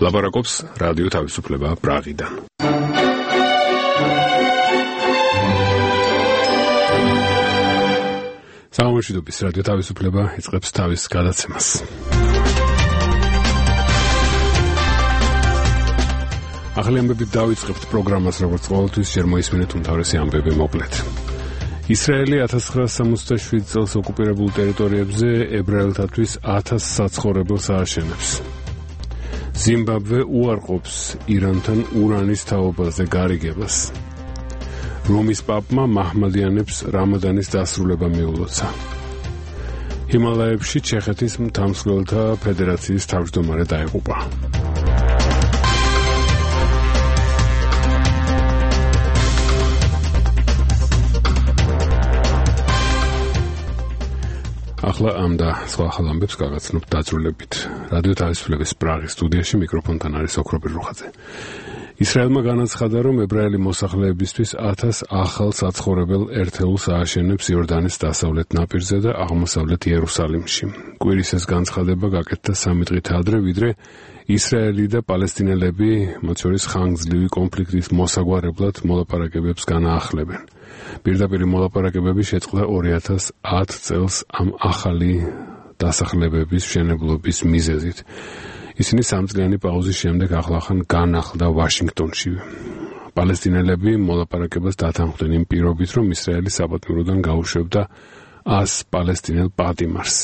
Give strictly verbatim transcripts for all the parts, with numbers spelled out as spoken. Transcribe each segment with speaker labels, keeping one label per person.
Speaker 1: ლაპარაკობს რადიო თავისუფლება პრაღიდან. სამშვიდობის რადიო თავისუფლება იწყებს თავის გადაცემას. ახალი ამბებით დავიწყებთ პროგრამას, როგორც ყოველთვის ჯერ მოისმინეთ უმთავრესი ამბები მოკლედ. ისრაელი ათას ცხრაასა სამოცდაშვიდ წელს ოკუპირებულ ტერიტორიებზე ებრაელთათვის ათას საცხოვრებელს ააშენებს. ზიმბაბვე უარყოფს ირანთან ურანის თაობაზე გარიგებას. რომის პაპმა მაჰმადიანებს რამადანის დასრულება მიულოცა. ჰიმალაებში ჩეხეთის მთამსვლელთა ფედერაციის თავმჯდომარე დაიღუპა. ახლა ამ და სხვა ახალ ამბებს გაგაცნობთ დაძრულებით. რადიო თავისუფლების პრაღის სტუდიაში მიკროფონთან არის ოქრობი რუხაძე. ისრაელმა განაცხადა, რომ ებრაელი მოსახლეებისთვის ათას ახალ საცხოვრებელ ერთეულს ააშენებს იორდანის დასავლეთ ნაპირზე და აღმოსავლეთ იერუსალიმში. კვირის ეს განცხადება გაკეთდა სამი დღით ადრე, ვიდრე ისრაელი და პალესტინელები, მათ შორის ხანგრძლივი კონფლიქტის მოსაგვარებლად მოლაპარაკებებს განაახლებენ. პირდაპირი მოლაპარაკებები შეწყდა ორი ათას ათ წელს ამ ახალი დასახლებების მშენებლობის მიზეზით. ისინი სამწლიანი პაუზის შემდეგ ახლახან განახლდა ვაშინგტონში. პალესტინელები მოლაპარაკებას დათანხმდნენ იმ პირობით, რომ ისრაელი საპატიმროდან გაუშვებდა ას პალესტინელ პატიმარს.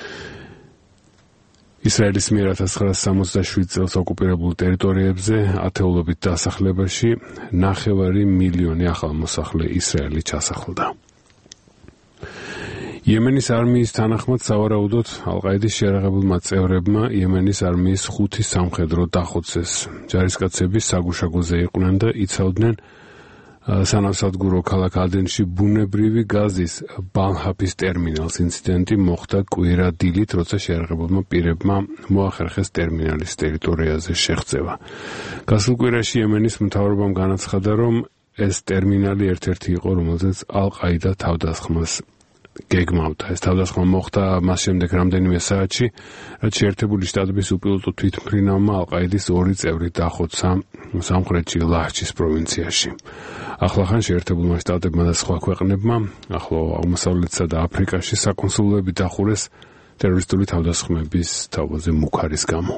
Speaker 1: ისრაელის მიერ ათას ცხრაასა სამოცდაშვიდ წელს ოკუპირებულ ტერიტორიებზე ათეულობით დასახლებაში ნახევარი მილიონი ახალმოსახლე ისრაელი ჩასახლდა. იემენის არმიის თანახმად სავარაუდოდ ალ-ყაიდის შეიარაღებულმა წევრებმა იემენის არმიის ხუთი სამხედრო დახოცეს. ჯარისკაცები საგუშაგოზე იყვნენ და იცავდნენ სანავსადგურო ქალაქ ადენში ბუნებრივი გაზის ბალჰაფის ტერმინალს. ინციდენტი მოხდა კვირა დილით, როცა შეიარაღებულმა პირებმა მოახერხეს ტერმინალის ტერიტორიაზე შეღწევა. გასულ კვირაში იემენის მთავრობამ განაცხადა, რომ ეს ტერმინალი ერთ-ერთი იყო, რომელზეც ალ-ყაიდა თავდასხმას გეგმავდა. ეს თავდასხმა მოხდა მას შემდეგ რამდენიმე საათში, რაც შეერთებული შტატების უპილოტო თვითმფრინავმა ალ-ყაიდის ორი წევრი დახოცა სამხრეთში ლაჰჯის პროვინციაში. ახლახან შეერთებულმა შტატებმა და სხვა ქვეყნებმა ახლო აღმოსავლეთსა და აფრიკაში საკონსულოები დახურეს ტერორისტული თავდასხმების თავზე მუქარის გამო.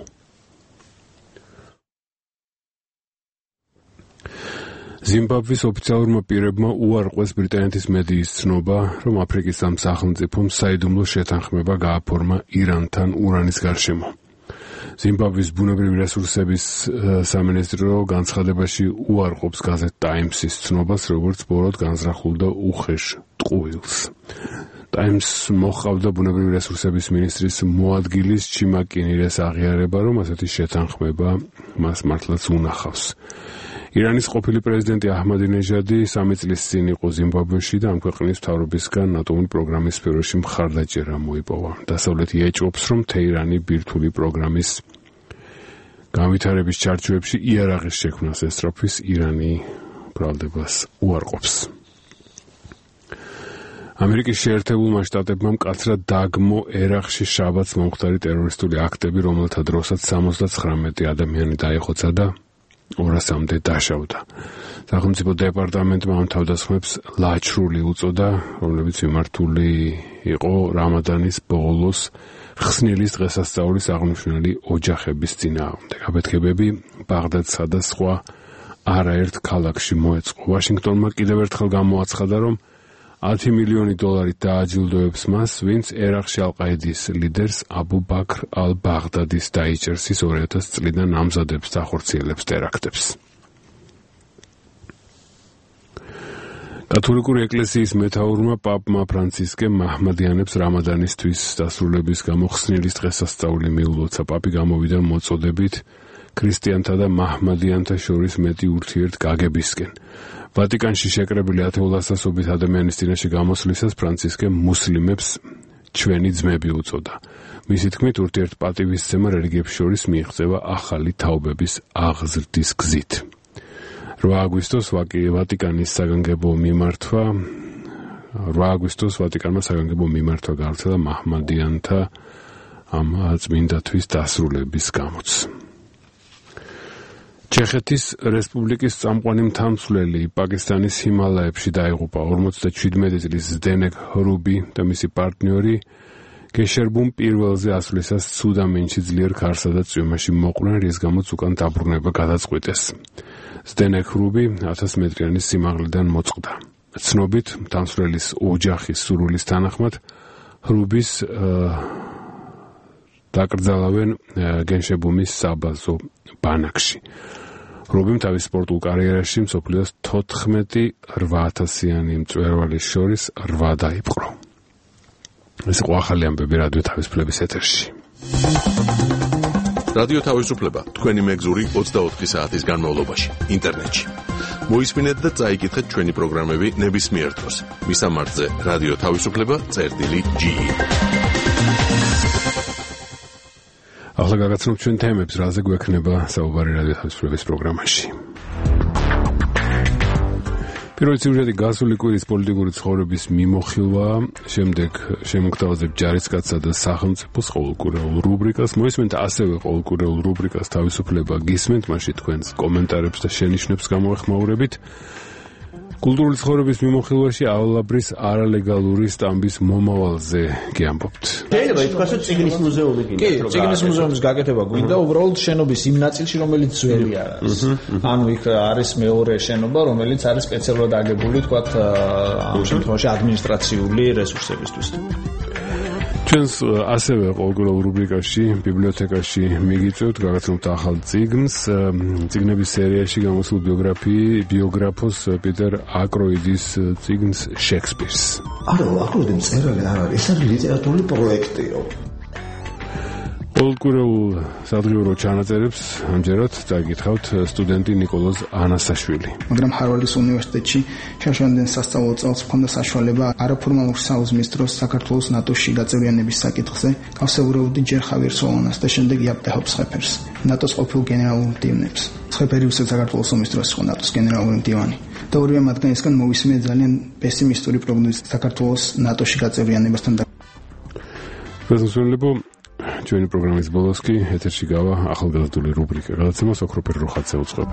Speaker 1: ზიმბაბვის ოფიციალურმა პირებმა უარყვეს ბრიტანეთის მედიის ცნობა, რომ აფრიკის ამ სახელმწიფომ საიდუმლო შეთანხმება გააფორმა ირანთან ურანის გარშემო. ზიმბაბვის ბუნებრივი რესურსების სამინისტრო განცხადებაში უარყოფს გაზეთ ტაიმსის ცნობას, როგორც ბოროტ განზრახულ და უხეშ ტყუილს. ტაიმს მოჰყავდა ბუნებრივი რესურსების მინისტრის მოადგილის ჩიმაკინირეს აღიარება, რომ ასეთი შეთანხმება მას მართლაც უნახავს. ირანის ყოფილი პრეზიდენტი აჰმადინეჟადი სამი წლის წინ იყო ზიმბაბვეში და ამ ქვეყნის მთავრობისგან ატომური პროგრამის სფეროში მხარდაჭერა მოიპოვა. დასავლეთი ეჭვობს, რომ თეირანი ბირთვული პროგრამის განვითარების ჩარჩოებში იარაღის შექმნას ესწრაფვის, ირანი ბრალდებას უარყოფს. ამერიკის შეერთებულმა შტატებმა მკაცრად დააგმო ერაყში შაბათს მომხდარი ტერორისტული აქტები, რომელთა დროსაც სამოცდაცხრამეტი ადამიანი დაიხოცა და ორასამდე დაშავდა. სახელმწიფო დეპარტამენტმა ამ თავდასხმებს ლაჩრული უწოდა, რომლებიც მიმართული იყო რამადანის ბოლოს ხსნილის დღესასწაულის აღმნიშვნელი ოჯახების წინააღმდეგ. აფეთქებები ბაღდადსა და სხვა არაერთ ქალაქში მოეწყო. ვაშინგტონმა კიდევ ერთხელ გამოაცხადა, რომ ათი მილიონი დოლარით დააჯილდოებს მას, ვინც ერაყში ალ-ყაიდის ლიდერს აბუ ბაქრ ალ-ბაღდადის დაიჭერს, ის ორი ათას წლიდან ამზადებს და ახორციელებს ტერაქტებს. კათოლიკური ეკლესიის მეთაურმა პაპმა ფრანცისკემ მაჰმადიანებს რამადანისთვის დასრულების გამო ხსნილის დღესასწაული მიულოცა. პაპი გამოვიდა მოწოდებით ქრისტიანთა და მაჰმადიანთა შორის მეტი ურთიერთგაგებისკენ. ვატიკანში შეკრებილი ათეულასასობით ადამიანის წინაშე გამოსვლისას ფრანცისკემ მუსლიმებს ჩვენი ძმები უწოდა. მისი თქმით, ურთიერთპატივისცემა რელიგიებს შორის მიიღწევა ახალი თაობების აღზრდის გზით. რვა აგვისტოს ვატიკანის საგანგებო მიმართვა რვა აგვისტოს ვატიკანმა საგანგებო მიმართვა გავრცელა მაჰმადიანთა ამ წმინდათვის დასრულების გამოც. ჩეხეთის რესპუბლიკის წამყვანი მთავრობელი პაკისტანის ჰიმალაებში დაიღუპა ორმოცდაჩვიდმეტი წლის ზდენეკ ხრუბი და მისი პარტნიორი გეშერბუმ პირველზე ასვლისას ცუდ ამინში ძლიერ ქარსა და წვიმაში მოყვნენ, რის გამოც უკან დაბრუნება გადაწყვიტეს. ზდენეკ ხრუბი ათას მეტრიანი სიმაღლიდან მოწყდა. ცნობით მთავრობელის ოჯახის სურვილის თანახმად ხრუბის დაკრძალავენ გენშებუმის საბაზო ბანაკში. ხრუბიმ თავის სპორტულ კარიერაში მსოფლიოს თოთხმეტი რვაათასიანი მწვერვალის შორის რვა დაიპყრო. ეს იყო ახალი ამბები რადიო თავისუფლების ეთერში.
Speaker 2: რადიო თავისუფლება თქვენი მეგზური ოცდაოთხი საათის განმავლობაში ინტერნეტში. მოისმინეთ და წაიკითხეთ ჩვენი პროგრამები ნებისმიერ დროს. მისამართზე რადიო თავისუფლება წერტილი ჯი.
Speaker 1: ახლა გაგაცნობთ ჩვენ თემებს, რაზე გვექნება საუბარი რადიო თავისუფლების პროგრამაში. პირველი სიუჟეტი გასული კვირის პოლიტიკური ცხოვრების მიმოხილვაა, შემდეგ შემოგთავაზებ ჯარისკაცსა და სახელმწიფოს ყოველკვირეულ რუბრიკას. მოისმენთ ასევე ყოველკვირეულ რუბრიკას თავისუფლება გისმენთ, მაშინ თქვენს კომენტარებს და შენიშვნებს გამოეხმაურებით. კულტურული ცხოვრების მიმოხილვაში ავალაბრის არალეგალური სტამბის მომავალზე გიამბობთ.
Speaker 3: შეიძლება ითქვას, რომ წიგნის მუზეუმი გინდა.
Speaker 4: კი, წიგნის მუზეუმის გაკეთება გვინდა, უბრალოდ შენობის იმ ნაწილში, რომელიც ძველი არის. ანუ იქ არის მეორე შენობა, რომელიც არის სპეციალურად აგებული, თქვათ, ამ შემთხვევაში ადმინისტრაციული რესურსებისთვის.
Speaker 1: ჩვენს ასევე ყოველკვირეულ რუბრიკაში, ბიბლიოთეკაში მიგიწევთ, გაგაცნობთ ახალ წიგნს, წიგნების სერიაში გამოსულ ბიოგრაფიი, ბიოგრაფოს პიტერ აკროიდის წიგნს შექსპირს.
Speaker 3: არა, აკროიდი მწერალი არ არის, ეს არის ლიტერატურული პროექტიო.
Speaker 1: ყოველკვირეულ სადღიურო ჩანაწერებს ამჯერად წაგითხავთ სტუდენტი ნიკოლოზ ანასაშვილი.
Speaker 5: მაგრამ ჰარვარდის უნივერსიტეტში შარშანდენ სასწავლო წელს მქონდა საშუალება არაფორმალურ საუზმის დროს საქართველოს ნატოში გაწევრიანების საკითხზე გავსაუბრებოდი ჯერ ხავიერ სოლონას და შემდეგ იაპტეჰ ცხეფერს, ნატოს ყოფილ გენერალურ მდივანებს. ცხეფერი უცებ საქართველოს ომის დროს იყო ნატოს გენერალური მდივანი. და ორივე მათგანისგან მოვისმენე ძალიან პესიმისტური პროგნოზი საქართველოს ნატოში გაწევრიანებასთან.
Speaker 1: გასასვლელებო ჩვენი პროგრამის ბოლოს კი ეთერში გავა ახალგაზრდული რუბრიკა, გადაცემას ოქროპერ რუხაძე უწყება.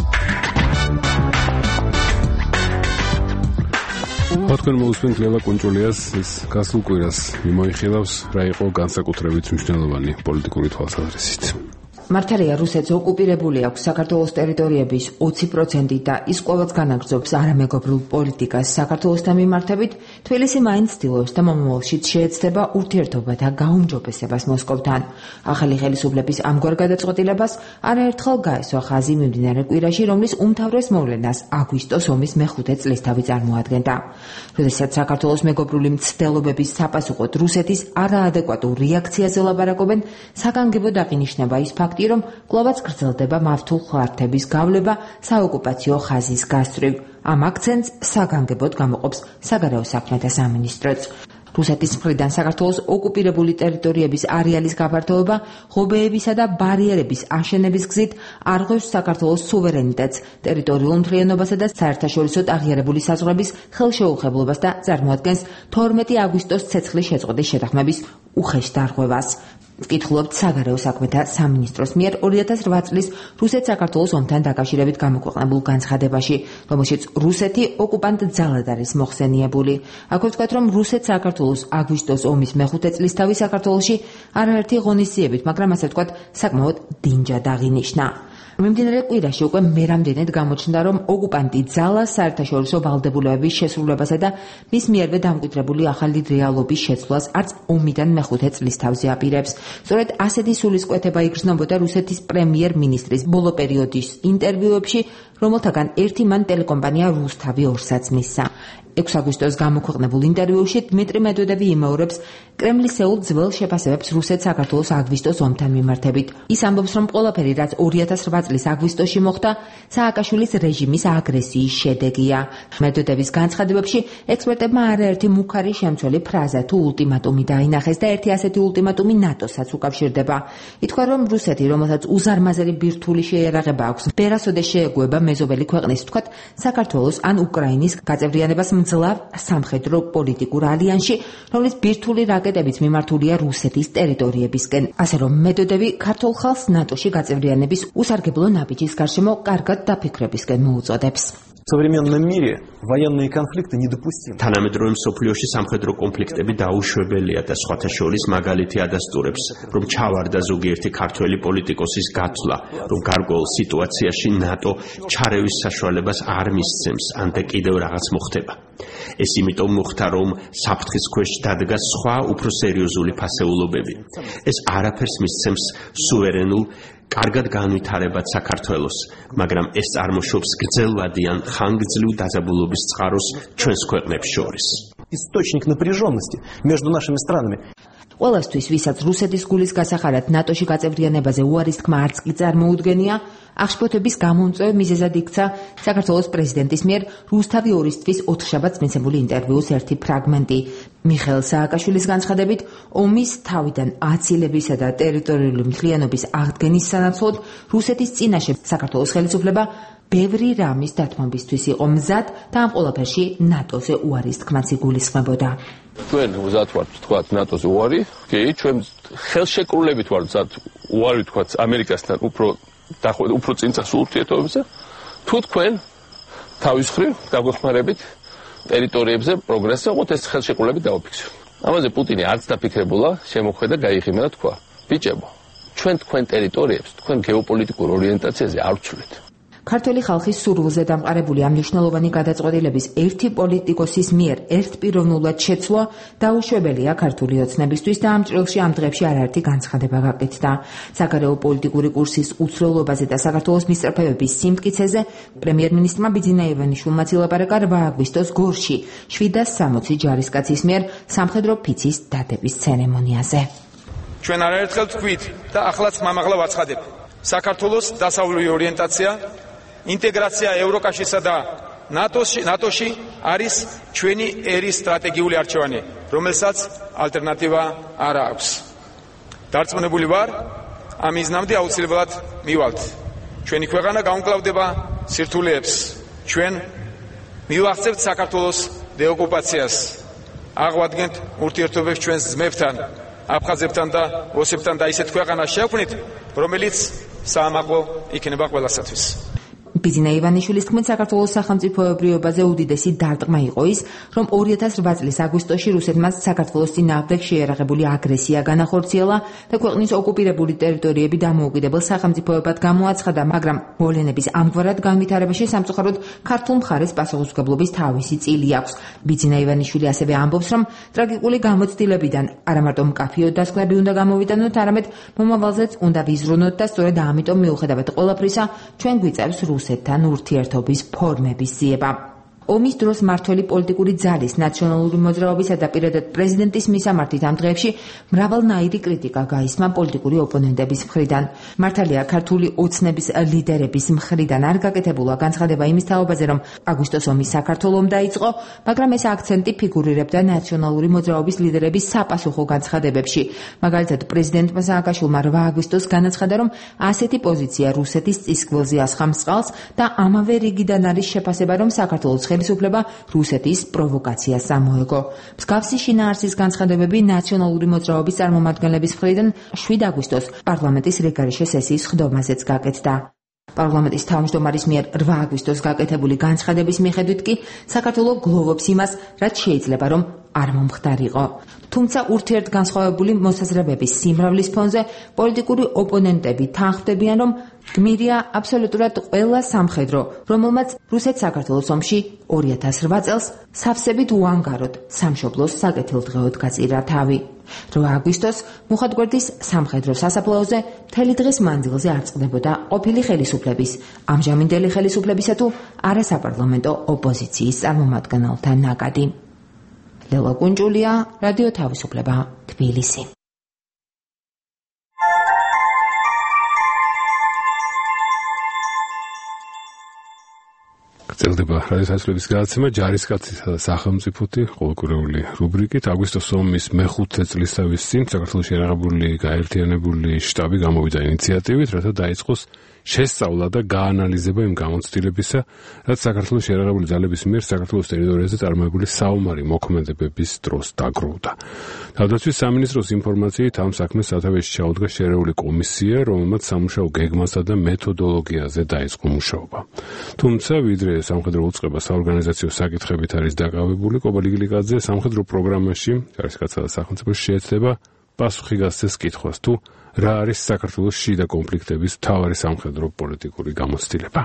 Speaker 1: თქვენ მოусმენთ ლელა კუნჭულიას ის გასულ კვირას მიმოიხილავს, რა იყო განსაკუთრებით მნიშვნელოვანი პოლიტიკური თვალსაზრისით.
Speaker 6: მართალია, რუსეთს ოკუპირებული აქვს საქართველოს ტერიტორიების ოცი პროცენტი და ის ყოველს განაგრძობს არამეგობრულ პოლიტიკას საქართველოსთან მიმართებით, თბილისი მაინც ცდილობს და მომავალშიც შეეცდება ურთიერთობა და გაუმჯობესებას მოსკოვთან. ახალი ხელისუფლების ამგვარ გადაწყვეტილებას არაერთხელ გაესვა ხაზი მიმდინარე კვირაში, რომლის უმთავრეს მოვლენას აგვისტოს ომის მეხუთე წლისთავი წარმოადგენდა. როდესაც საქართველოს მეგობრული მცდელობების საპასუხოდ რუსეთის არაადეკვატურ რეაქციაზე ლაპარაკობენ, საგანგებოდ აღინიშნება ის ფაქტი, რომ კვლავაც გრძელდება მავთულ ხარჯების გავლება საოკუპაციო ხაზის გასწვრივ. ამ აქცენტს საგანგებოდ გამოყოფს საგარეო საქმეთა სამინისტროც. რუსეთის მხრიდან საქართველოს ოკუპირებული ტერიტორიების არეალის გაფართოება, ღობეებისა და ბარიერების აშენების გზით არღვევს საქართველოს სუვერენიტეტს, ტერიტორიულ მთლიანობასა და საერთაშორისო აღიარებული საზღვრების ხელშეუხებლობას და წარმოადგენს თორმეტი აგვისტოს ცეცხლის შეწყვეტის შეთანხმების უხეშ დარღვევას. ვკითხულობთ საგარეო საქმეთა სამინისტროს მიერ ორი ათას რვა წლის რუსეთ-საქართველოს ომთან დაკავშირებით გამოქვეყნებულ განცხადებაში, რომელშიც რუსეთი ოკუპანტ ძალად არის მოხსენიებული. აქ ვთქვათ, რომ რუსეთ-საქართველოს აგვისტოს ომის მეხუთე წლისთავი საქართველოში არაერთი ღონისძიებით, მაგრამ ასე ვთქვათ, საკმაოდ დინჯად აღინიშნა. მიმდინარე კვირაში უკვე მერამდენედ გამოჩნდა, რომ ოკუპანტი ძალა საერთაშორისო ვალდებულებების შესრულებასა და მის მიერვე დამკვიდრებული ახალი რეალობის შეცვლას არც ომიდან მეხუთე წლისთავზე აპირებს. სწორედ ასეთი სულისკვეთება იგრძნობოდა რუსეთის პრემიერ-მინისტრის ბოლო პერიოდის ინტერვიუებში, რომელთაგან ერთი მან ტელეკომპანია რუსთავი ორსაც მისცა. ექვსი აგვისტოს გამოქვეყნებულ ინტერვიუში დმიტრი მედვედევი იმეორებს კრემლის ეულ ძველ შეფასებებს რუსეთ-საქართველოს აგვისტოს ომთან მიმართებით. ის ამბობს, რომ ყველაფერი, რაც ორი ათას რვა წლის აგვისტოში მოხდა, სააკაშვილის რეჟიმის აგრესიის შედეგია. მედვედევის განცხადებებში ექსპერტებმა არაერთი მუქარი შემცველი ფრაზა თუ ულტიმატუმი დაინახეს და ერთი ასეთი ულტიმატუმი ნატოსაც უკავშირდება. ითქვა, რომ რუსეთი, რომელსაც უზარმაზარი ბირთვული შეიარაღება აქვს, ვერასოდეს შეეგუება მეზობელი ქვეყნის, ვთქვათ, საქართველოს ან უკრაინის გაწევრიანებას მძლავ სამხედრო პოლიტიკურ ალიანსში, რომლის ბირთვული რაკეტებიც მიმართულია რუსეთის ტერიტორიებისკენ. ასე რომ მეთოდები ქართულ ხალხს ნატოში გაწევრიანების უსარგებლო ნაბიჯის გარშემო კარგად დაფიქრებისკენ მოუწოდებს.
Speaker 7: В современном мире военные конфликты недопустимы.
Speaker 8: თანამედროვე მსოფლიოში სამხედრო კონფლიქტები დაუშვებელია და სხვათა შორის მაგალითი ადასტურებს, რომ ჩავარდა ზოგიერთი ქართველი პოლიტიკოსის გათვლა, რომ გარკვეულ სიტუაციაში ნატო ჩარევის საშუალებას არ მისცემს, ან და კიდევ რაღაც მოხდება. ეს იმიტომ მოხდა, რომ საფრთხის ქვეშ დადგა სხვა უფრო სერიოზული ფასეულობები. ეს არაფერს მისცემს სუვერენულ კარგად განვითარებად საქართველოს, მაგრამ ეს წარმოშობს გრძელვადიან ხანგრძლივ დაძაბულობის წყაროს ჩვენს ქვეყნებს შორის.
Speaker 7: Источник напряженности между нашими странами.
Speaker 6: ყველასთვის, ვისაც რუსეთის გულის გასახარად ნატოში გაწევრიანებაზე უარის თქმა არც კი წარმოუდგენია, აღშფოთების გამომწვევ მიზეზად იქცა საქართველოს პრეზიდენტის მიერ რუსთავი ორისთვის ოთხშაბათს მიცემული ინტერვიუს ერთი ფრაგმენტი. მიხეილ სააკაშვილის განცხადებით, ომის თავიდან აცილებისა და ტერიტორიული მთლიანობის აღდგენის სანაცვლოდ რუსეთის წინაშე საქართველოს ხელისუფლება ბევრი რამის დათმობისთვის იყო მზად და ამ ყველაფერში ნატოზე უარის თქმაც იგულისხმებოდა.
Speaker 9: ჩვენ მზად ვართ თქვათ ნატოზე უარი, კი, ჩვენ ხელშეკრულებით ვართ მზად უარი თქვათ ამერიკასთან უფრო უფრო წინ წასულ ურთიერთობებზე, თუ თქვენ თავის მხრივ დაგვეხმარებით ტერიტორიებზე პროგრესზე, ოღონდ ეს ხელშეკრულებით დავაფიქსიროთ. ამაზე პუტინი არც დაფიქრებულა, შემოხვედა, გაიღიმა და თქვა: ბიჭებო, ჩვენ თქვენ ტერიტორიებს, თქვენ გეოპოლიტიკურ ორიენტაციაზე არ ვცვლით.
Speaker 6: ქართული ხალხის სურვილზე დამყარებული ამ მნიშვნელოვანი გადაწყვეტილების ერთი პოლიტიკოსის მიერ ერთპიროვნულად შეცვლა დაუშვებელია ქართული ოცნებისთვის და ამ ჭრილში ამ დღეებში არაერთი განცხადება გაკეთდა. საგარეო პოლიტიკური კურსის უცვლელობაზე და საქართველოს მისწრაფებების სიმტკიცეზე პრემიერ-მინისტრმა ბიძინა ივანიშვილმა ცილაპარაკა რვა აგვისტოს გორში შვიდ სამოცი ჯარისკაცის მიერ სამხედრო ფიცის დადების ცერემონიაზე.
Speaker 10: ჩვენ არაერთხელ თქვით და ახლაც მამაღლა ვაცხადებ. საქართველოს დასავლური ორიენტაცია ინტეგრაცია ევროკავშირსა და ნატოში, ნატოში არის ჩვენი ერის სტრატეგიული არჩევანი, რომელსაც ალტერნატივა არ აქვს. დარწმუნებული ვარ, ამ მიზნამდე აუცილებლად მივალთ. ჩვენი ქვეყანა გაუმკლავდება სირთულეებს. ჩვენ მივახცევთ საქართველოს დეოკუპაციას. აღვადგენთ ურთიერთობებს ჩვენს ძმებთან, აფხაზებთან და ოსებთან და ისეთ ქვეყანას შევქმნით, რომელიც საამაყო იქნება ყველასათვის.
Speaker 6: ბიძინა ივანიშვილის თქმით, საქართველოს სახელმწიფოებრიობაზე უდიდესი დარტყმა იყო ის, რომ ორი ათას რვა წლის აგვისტოში რუსეთმა საქართველოს წინააღმდეგ შეიარაღებული აგრესია განახორციელა და ქვეყნის ოკუპირებული ტერიტორიები დამოუკიდებელ სახელმწიფოებად გამოაცხადა, მაგრამ მოვლენების ამგვარად განვითარებაში სამწუხაროდ ქართულ მხარეს პასუხისმგებლობის თავისი წილი აქვს. ბიძინა ივანიშვილი ასევე ამბობს, რომ ტრაგიკული გამოცდილებიდან არა მარტო მკაფიო დასკვნები უნდა გამოვიტანოთ, არამედ მომავალზეც უნდა ვიზრუნოთ და სწორედ ამიტომ მიუხედავად ყველაფრისა, ჩვენ გვიწევს რუსეთთან ურთიერთობის ფორმების ძიება. ომის დროს მართველი პოლიტიკური ძალის, ნაციონალური მოძრაობისა და პირადად პრეზიდენტის მისამართით ამ დღეებში მრავალნაირი კრიტიკა გაისმა პოლიტიკური ოპონენტების მხრიდან. მართალია, ქართული ოცნების ლიდერების მხრიდან არ გაკეთებულა განცხადება იმის თაობაზე, რომ აგვისტოს ომი საქართველომ დაიწყო, მაგრამ ეს აქცენტი ფიგურირებდა ნაციონალური მოძრაობის ლიდერების საპასუხო განცხადებებში. მაგალითად, პრეზიდენტმა სააკაშვილმა რვა აგვისტოს განაცხადა, რომ ასეთი პოზიცია რუსეთის წისქვილზე ასხამს წყალს და ამავე რიგიდან არის შეფასება, რომ საქართველოს ხელისუფლება რუსეთის პროვოკაციას ამოეგო. მსგავსი შინაარსის განცხადებები ნაციონალური მოძრაობის წარმომადგენლების მხრიდან შვიდ აგვისტოს პარლამენტის რეგარიშე სესიის ხდომაზეც გაკეთდა. პარლამენტის თავმჯდომარის მიერ რვა აგვისტოს გაკეთებული განცხადების მიხედვით კი საქართველო გლოვობს იმას, რაც შეიძლება რომ არ მომხდარიყო. თუმცა ურთიერთგანსხვავებული მოსაზრებების სიმრავლის ფონზე პოლიტიკური ოპონენტები თანხმდებიან, რომ გმირია აბსოლუტურად ყველა სამხედრო, რომელმაც რუსეთ-საქართველოს ომში ორი ათას რვა წელს სავსებით უანგაროდ სამშობლოს საკეთილდღეოდ გაწირა თავი. რვა აგვისტოს მუხათგვერდის სამხედრო სასაფლაოზე მთელი დღის მანძილზე არ წყდებოდა ყოფილი ხელისუფლების, ამჟამინდელი ხელისუფლებისა თუ არასაპარლამენტო ოპოზიციის წარმომადგენელთა ნაკადი. ლელა კუნჯულია, რადიო თავისუფლება, თბილისი.
Speaker 1: გრძელდება რადიო თავისუფლების გადაცემა ჯარისკაცისა და სახელმწიფოთი ყოველკვირეული რუბრიკით. აგვისტოს ომის მეხუთე წლისთავის წინ საქართველოში შეიარაღებული გაერთიანებული შტაბი გამოვიდა ინიციატივით, რათა დაიწყოს შესწავლა და გაანალიზება იმ გამოცდილებისა, რაც საქართველოს შეიარაღებული ძალების მიერ საქართველოს ტერიტორიაზე წარმოებული საომარი მოქმედებების დროს დაგროვდა. თავდაცვის სამინისტროს ინფორმაციით ამ საქმეს სათავეში ჩაუდგა შერეული კომისია, რომელმაც სამუშაო გეგმასა და მეთოდოლოგიაზე დაიწყო მუშაობა. თუმცა, ვიდრე სამხედრო უწყება საორგანიზაციო საკითხებით არის დაკავებული, კობალიგილიკაძე სამხედრო პროგრამაში, ჯარისკაცთა და სახელმწიფოს შეეცდება პასუხი გასცეს კითხვას, თუ რა არის საქართველოს შიდა კონფლიქტების მთავარი სამხედრო პოლიტიკური გამოცდილება.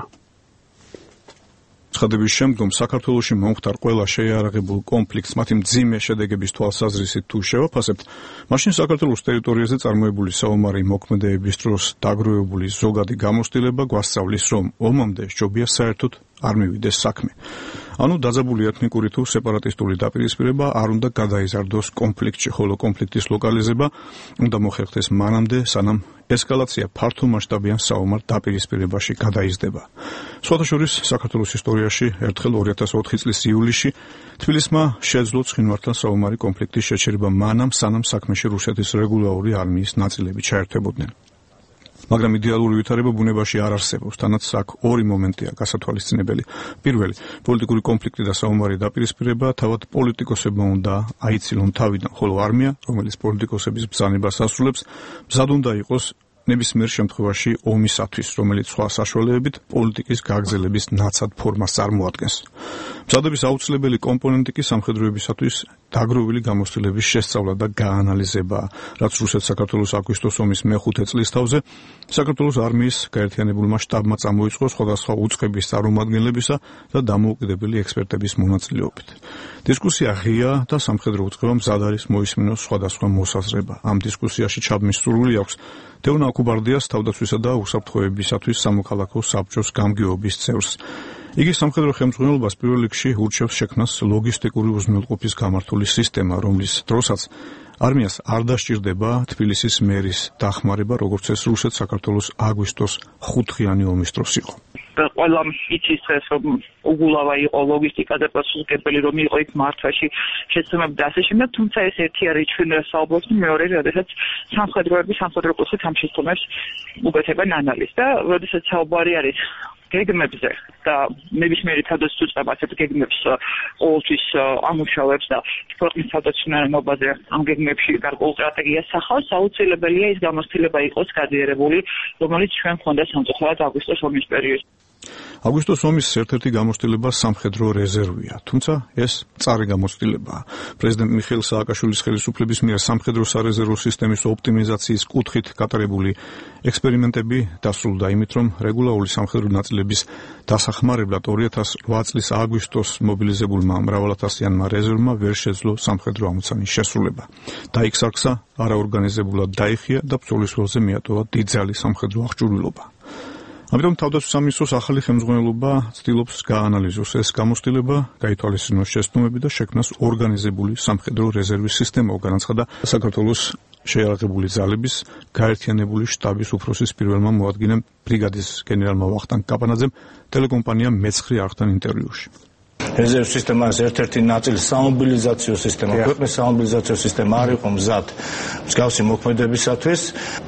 Speaker 11: ცხადების შემდგომ საქართველოში მომხდარ ყველა შეიარაღებულ კონფლიქტს მათი მძიმე შედეგების თვალსაზრისით თუ შევაფასებთ, მაშინ საქართველოს ტერიტორიაზე წარმოებული საომარი მოქმედებების დროს დაგროვებული ზოგადი გამოცდილება გვასწავლის, რომ ომამდე სჯობია საერთოდ არ მივიდეს საქმე. ანუ დაძაბული ეთნიკური თუ სეპარატისტული დაპირისპირება არ უნდა გადაიზარდოს კონფლიქტში, ხოლო კონფლიქტის ლოკალიზება უნდა მოხერხდეს მანამდე, სანამ ესკალაცია ფართომასშტაბიან საომარ დაპირისპირებაში გადაიზრდება. სხვათა შორის, საქართველოს ისტორიაში ერთხელ ორი ათას ოთხი წლის ივლისში თბილისმა შეძლო ცხინვალთან საომარი კონფლიქტის შეჩერება მანამ, სანამ საქმეში რუსეთის რეგულარული არმიის ნაწილები ჩაერთებოდნენ. მაგრამ იდეალური ვითარება ბუნებაში არ არსებობს, თანაც აქ ორი მომენტია გასათვალისწინებელი. პირველი, პოლიტიკური კონფლიქტი და საომარი დაპირისპირება თავად პოლიტიკოსებმა უნდა აიცილონ თავიდან, ხოლო არმია, რომელიც პოლიტიკოსების ბრძანებას ასრულებს, მზად უნდა იყოს ნებისმიერ შემთხვევაში ომისათვის, რომელიც სხვა საშუალებებით პოლიტიკის გაგრძელების ნაცად ფორმას წარმოადგენს. მზადების აუცილებელი კომპონენტი კი სამხედროებისათვის დაგროვილი გამოცდილების შესწავლა და გაანალიზებაა, რაც რუსეთ-საქართველოს აგვისტოს ომის მეხუთე წლისთავზე საქართველოს არმიის გაერთიანებულმა შტაბმა წამოიწყო სხვადასხვა უწყების წარმომადგენლებისა და დამოუკიდებელი ექსპერტების მონაწილეობით. დისკუსია ღია და სამხედრო უწყება მზად არის მოისმინოს სხვადასხვა მოსაზრება. ამ დისკუსიაში ჩაბმის სურვილი აქვს თეონა აკუბარდიას თავდაცვისა და უსაფრთხოებისათვის სამოქალაქო საბჭოს გამგეობის წევრს. იგი სამხედრო ხელმძღვანელობას პირველ რიგში ურჩევს შექმნას ლოგისტიკური უზრუნველყოფის გამართული სისტემა, რომლის დროსაც არმიას არ დასჭირდება თბილისის მერის დახმარება, როგორც ეს რუსეთ-საქართველოს აგვისტოს ხუთდღიანი ომის დროს იყო.
Speaker 12: ყველა იცის ეს რომ უგულავა იყო ლოგისტიკა და პასუხისმგებელი რომ იყო იქ მართვაში შეცდომები და ასე შემდეგ, თუმცა ეს ერთი არის ჩვენს საუბრობს, მეორე როდესაც სამხედროები სამხედრო კურსით ამ შეცდომებს უკეთებენ ანალიზს და როდესაც საუბარი არის გეგმებზე და ნებისმიერი თავდაცვის უწყება ასეთ გეგმებს ყოველთვის ამუშავებს და ქვეყნის თავდაცვისნობაზე ამ გეგმებში გარკვეულ სტრატეგიას ახავს, აუცილებელია ის გამოცდილება იყოს გადიერებული, რომელიც ჩვენ გვქონდა სამწუხაროდ აგვისტოს ომის პერიოდში.
Speaker 11: აგვისტოს ომის ერთ-ერთი გამოცდილება სამხედრო რეზერვია, თუმცა ეს მწარი გამოცდილებაა. პრეზიდენტ მიხეილ სააკაშვილის ხელისუფლების მიერ სამხედრო სარეზერვო სისტემის ოპტიმიზაციის კუთხით გატარებული ექსპერიმენტები დასრულდა იმით, რომ რეგულარული სამხედრო ნაწილების დასახმარებლად ორი ათას ოთხ წლის აგვისტოს მობილიზებულმა მრავალათასიანმა რეზერვმა ვერ შეძლო სამხედრო ამოცანის შესრულება. დაიქსარგსა, არაორგანიზებულად დაიხია და ბრძოლის ველზე მიატოვა დიდძალი სამხედრო აღჭურვილობა. ამიტომ თავდაცვის სამინისტროს ახალი ხელმძღვანელობა ცდილობს გაანალიზოს ეს გამოცდილება, გაითვალისწინოს შეცდომები და შექმნას ორგანიზებული სამხედრო რეზერვის სისტემა, განაცხადა საქართველოს შეიარაღებული ძალების გაერთიანებული შტაბის უფროსის პირველმა მოადგილემ ბრიგადის გენერალმა ვახტანგ კაპანაძემ ტელეკომპანია მეცხრე არხთან ინტერვიუში.
Speaker 13: რეზერვ სისტემას ერთ-ერთი ნაწილი სამობილიზაციო სისტემა, ქვეყნის სამობილიზაციო სისტემა არ იყო მზად მსგავსი მოქმედებისათვის.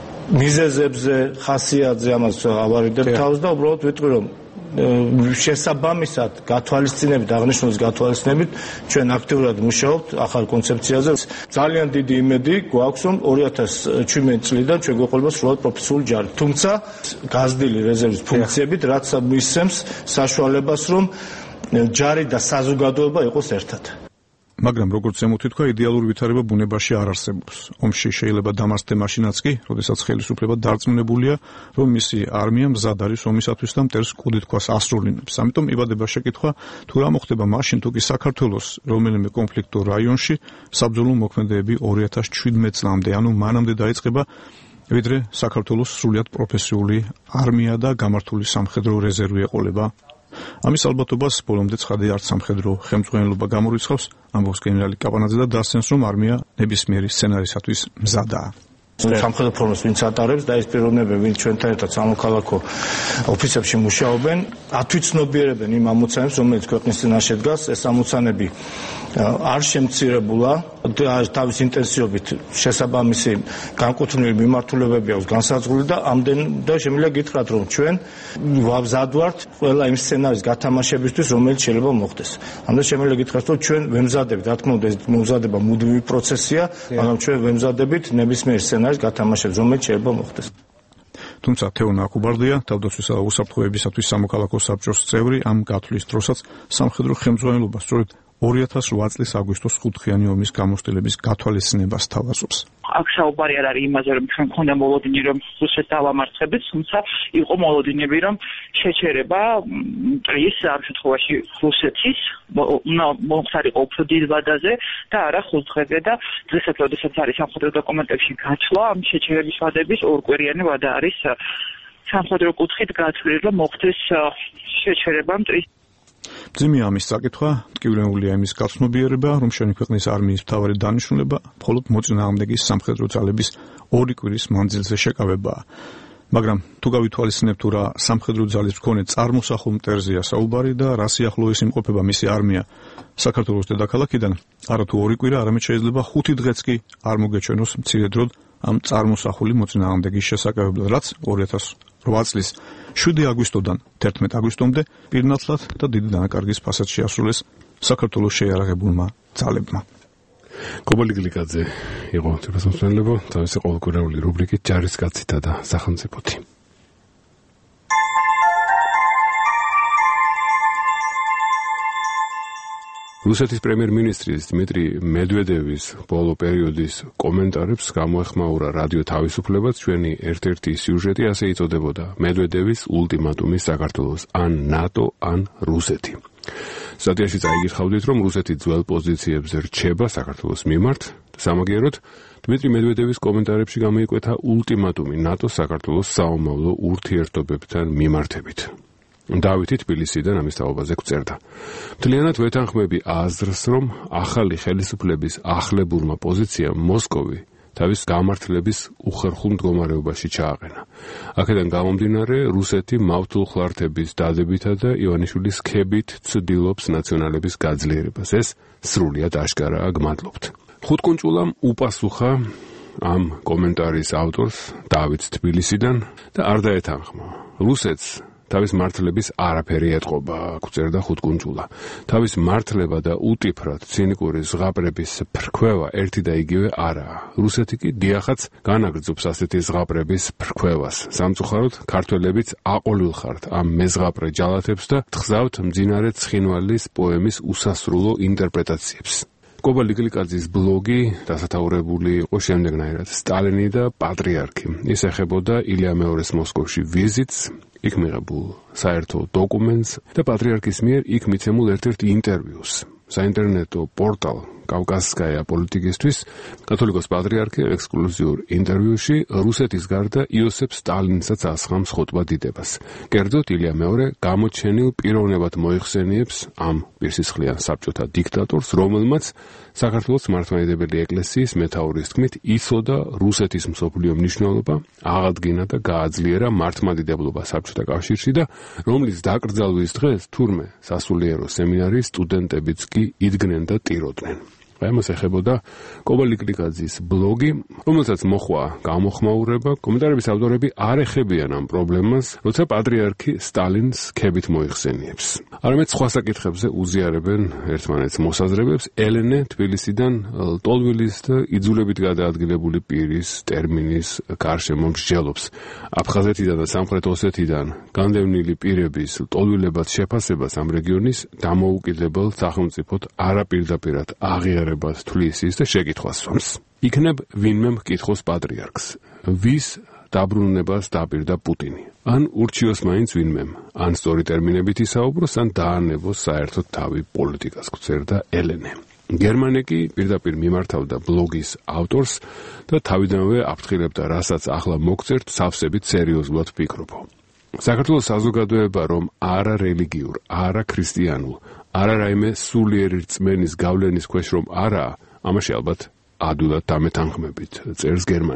Speaker 13: მიზეზებზე, ხასიათზე ამას ავარიდებ თავს და უბრალოდ ვიტყვი რომ შესაბამისად გათვალისწინებით, აღნიშნულს გათვალისწინებით ჩვენ აქტიურად მუშაობთ ახალ კონცეფციაზე. ძალიან დიდი იმედი გვაქვს რომ ორი ათას ჩვიდმეტი წლიდან ჩვენ გვეყოლება სრულად პროფესიული ჯარი. თუმცა გაზრდილი რეზერვის ფუნქციებით რაც მისცემს საშუალებას რომ ჯარი და საზოგადოება იყოს ერთად.
Speaker 11: მაგრამ როგორც ზემოთ ითქვა, იდეალური ვითარება ბუნებაში არ არსებობს. ომში შეიძლება დამარცხდე მაშინაც კი, როდესაც ხელისუფლება დარწმუნებულია, რომ მისი არმია მზად არის ომისათვის და მტერს კუდითქვას ასრულინებს. ამიტომ იბადება შეკითხვა, თუ რა მოხდება მაშინ, თუ კი საქართველოს რომელიმე კონფლიქტურ რაიონში საბრძოლო მოქმედებები ორი ათას შვიდმეტი წლამდე, ანუ მანამდე დაიწყება, ვიდრე საქართველოს სრულიად პროფესიული არმია და გამართული სამხედრო რეზერვი ეყოლება. ამის ალბათობას ბოლომდე ცხადი არც სამხედრო ხელმძღვანელობა გამორიცხავს, ამბობს გენერალი კაპანაძე და დასცენს, რომ არმია ნებისმიერი სცენარისათვის მზადაა.
Speaker 13: სამხედრო ფორმას ვინც ატარებს და ეს პიროვნებები ვინც ჩვენთან ერთად სამოქალაქო ოფისებში მუშაობენ, ათვიცნობიერებენ იმ ამოცანებს, რომელიც ქვეყნის წინაშე დგას. ეს ამოცანები არ შემცირებულა, თავის ინტენსივობით შესაბამისი განკუთვნილი მიმართულებები აქვს განსაზღვრული და ამდენ და შემიძლია გითხრათ, რომ ჩვენ ვაბზად ვართ ყველა იმ სცენარის გათამაშებისთვის, რომელიც შეიძლება მოხდეს. ამდენ შემიძლია გითხრათ, რომ ჩვენ ვემზადებით, რა თქმა უნდა, ეს მომზადება მუდმივი პროცესია, მაგრამ ჩვენ ვემზადებით ნებისმიერ სცენარის გათამაშებს, რომელიც შეიძლება მოხდეს.
Speaker 11: თუმცა თეონა აკუბარდია, თავდაცვისა და უსაფრთხოებისათვის სამოქალაქო საბჭოს წევრი, ამ გათვლის დროსაც სამხედრო ხელმძღვანელობა სწორედ ორი ათას ოთხ წლის აგვისტოს ხუთხიანი ომის გამოცდილების გათვალისწინებას თავაზობს.
Speaker 12: აქ საუბარი არ არის იმაზე, რომ ჩვენ მქონდა მოლოდინი, რომ რუსეთს დავამარცხებთ, თუმცა იყო მოლოდინები, რომ შეჩერება მტრის ამ შემთხვევაში რუსეთის მომხდარიყო უფრო დიდ ვადაზე და არა ხუთ დღეზე და დღესაც, როდესაც არის სამხედრო დოკუმენტებში გაცვლა, ამ შეჩერების ვადების ორკვირიანი ვადა არის სამხედრო კუთხით გათვლილი, რომ მოხდეს შეჩერება მტრის.
Speaker 11: მძიმე ამის საკითხვა ტკივნეულია იმის გაცნობიერება, რომ შენი ქვეყნის არმიის მთავარი დანიშნულება მხოლოდ მოწინააღმდეგის სამხედრო ძალების ორი კვირის მანძილზე შეკავებაა. მაგრამ თუ გავითვალისწინებთ, თუ რა სამხედრო ძალის მქონე წარმოსახულ მტერზეა საუბარი და რა სიახლოვეს იმყოფება მისი არმია საქართველოს დედაქალაქიდან, არათუ ორი კვირა, არამედ შეიძლება ხუთი დღეც კი არ მოგეჩვენოს მცირე დროდ ამ წარმოსახული მოწინააღმდეგის შესაკავებლად, რაც ორი ათას ოთხ წლის შვიდი აგვისტოდან თერთმეტ აგვისტომდე პირნათლად და დიდი დანაკარგის ფასად შეასრულეს საქართველოს შეიარაღებულმა ძალებმა.
Speaker 1: კობალი გლიკაძე იყო თვითმსახურებო, თავისი ყოველკვირეული რუბრიკით ჯარისკაცითა და სახელმწიფოთი. რუსეთის პრემიერ-მინისტრის დმიტრი მედვედევის ბოლო პერიოდის კომენტარებს გამოეხმაურა რადიო თავისუფლებაც. ჩვენი ერთ-ერთი სიუჟეტი ასე იწოდებოდა: მედვედევის ულტიმატუმი საქართველოს, ან ნატო, ან რუსეთი. სტატიაში წაიგიხავდით, რომ რუსეთი ძველ პოზიციებზე რჩება საქართველოს მიმართ. სამაგიეროდ დმიტრი მედვედევის კომენტარებში გამოიკვეთა ულტიმატუმი ნატოს საქართველოს საომავლო ურთიერთობებთან მიმართებით. დავითი თბილისიდან ამის თაობაზე გვწერდა. მთლიანად ვეთანხმები აზრს, რომ ახალი ხელისუფლების ახლებურმა პოზიციამ მოსკოვი თავის გამართლების უხერხულ მდგომარეობაში ჩააყენა. აქედან გამომდინარე, რუსეთი მავთულხლართების დადებითა და ივანიშვილის ქებით ცდილობს ნაციონალების გაძლიერებას. ეს სრულიად აშკარაა, გმადლობთ. ხუთკუნჭულამ უპასუხა ამ კომენტარის ავტორს დავით თბილისიდან და არ დაეთანხმა. რუსეთს თავის მართლების არაფერი ეტყობა, გვწერდა ხუთკუნჭულა. თავის მართლება და უტიფრად ცინიკური ზღაპრების ფრქვევა ერთი და იგივე არაა. რუსეთი კი დიახაც განაგრძობს ასეთი ზღაპრების ფრქვევას. სამწუხაროდ, ქართველებიც აყოლვილ ხართ ამ მეზღაპრე ჯალათებს და თხზავთ მძინარე ცხინვალის პოემის უსასრულო ინტერპრეტაციებს. კობალი გლიკაძის ბლოგი დასათაურებული იყო შემდეგნაირად: სტალინი და პატრიარქი. ის ეხებოდა ილია მეორის მოსკოვში ვიზიტს, იქ მიღებულ საერთო დოკუმენტს და პატრიარქის მიერ იქ მიცემულ ერთ-ერთ ინტერვიუს. საინტერნეტო პორტალ კავკასკაია პოლიტიკისთვის კათოლიკოს პატრიარქი ექსკლუზიურ ინტერვიუში რუსეთის გარდა იოსებ სტალინსაც ასხამს ხოტბა დიდებას. კერძოდ ილია მეორე გამოჩენილ პიროვნებად მოიხსენიებს ამ პირსისხლიან საბჭოთა დიქტატორს, რომელმაც საქართველოს მართლმადიდებელი ეკლესიის მეთაურის თქმით იცოდა რუსეთის მსოფლიო მნიშვნელობა, აღადგინა და გააძლიერა მართლმადიდებლობა საბჭოთა კავშირში და რომლის დაკრძალვის დღეს თურმე სასულიერო სემინარიის სტუდენტებიც კი იდგნენ და ტიროდნენ. ამას ეხებოდა კობალი გლიკაძის ბლოგი, რომელსაც მოხვა გამოხმაურება. კომენტარების ავტორები არ ეხებიან ამ პრობლემას, როცა პატრიარქი სტალინს ქებით მოიხსენიებს. არამედ სხვა საკითხებზე უზიარებენ ერთმანეთს მოსაზრებებს. ელენე თბილისიდან ლტოლვილის და იძულებით გადაადგილებული პირის ტერმინის გარშემო მსჯელობს. აფხაზეთიდან და სამხრეთ ოსეთიდან განდევნილი პირების ლტოლვილებად შეფასებას ამ რეგიონის დამოუკიდებელ სახელმწიფოდ არაპირდაპირად აღიარება თვლის ის და შეკითხვას სვამს. იქნებ ვინმე მკითხოს პატრიარქს, ვის დაბრუნებას დაპირდა პუტინი? ან ურჩიოს მაინც ვინმემ, ან სწორი ტერმინებით ისაუბროს, ან დაანებოს საერთოდ თავი პოლიტიკას, გვწერდა ელენე. გერმანე კი პირდაპირ მიმართავდა ბლოგის ავტორს და თავიდანვე აფრთხილებდა, რასაც ახლა მოგწერთ, სავსებით სერიოზულად ვფიქრობო. საქართველოს საზოგადოება რომ არა რელიგიურ, არა ქრისტიანულ, არა რაიმე სულიერი რწმენის გავლენის ქვეშ რომ არა, ამაში ალბათ ადვილად დამეთანხმებით, წერს გერმანე.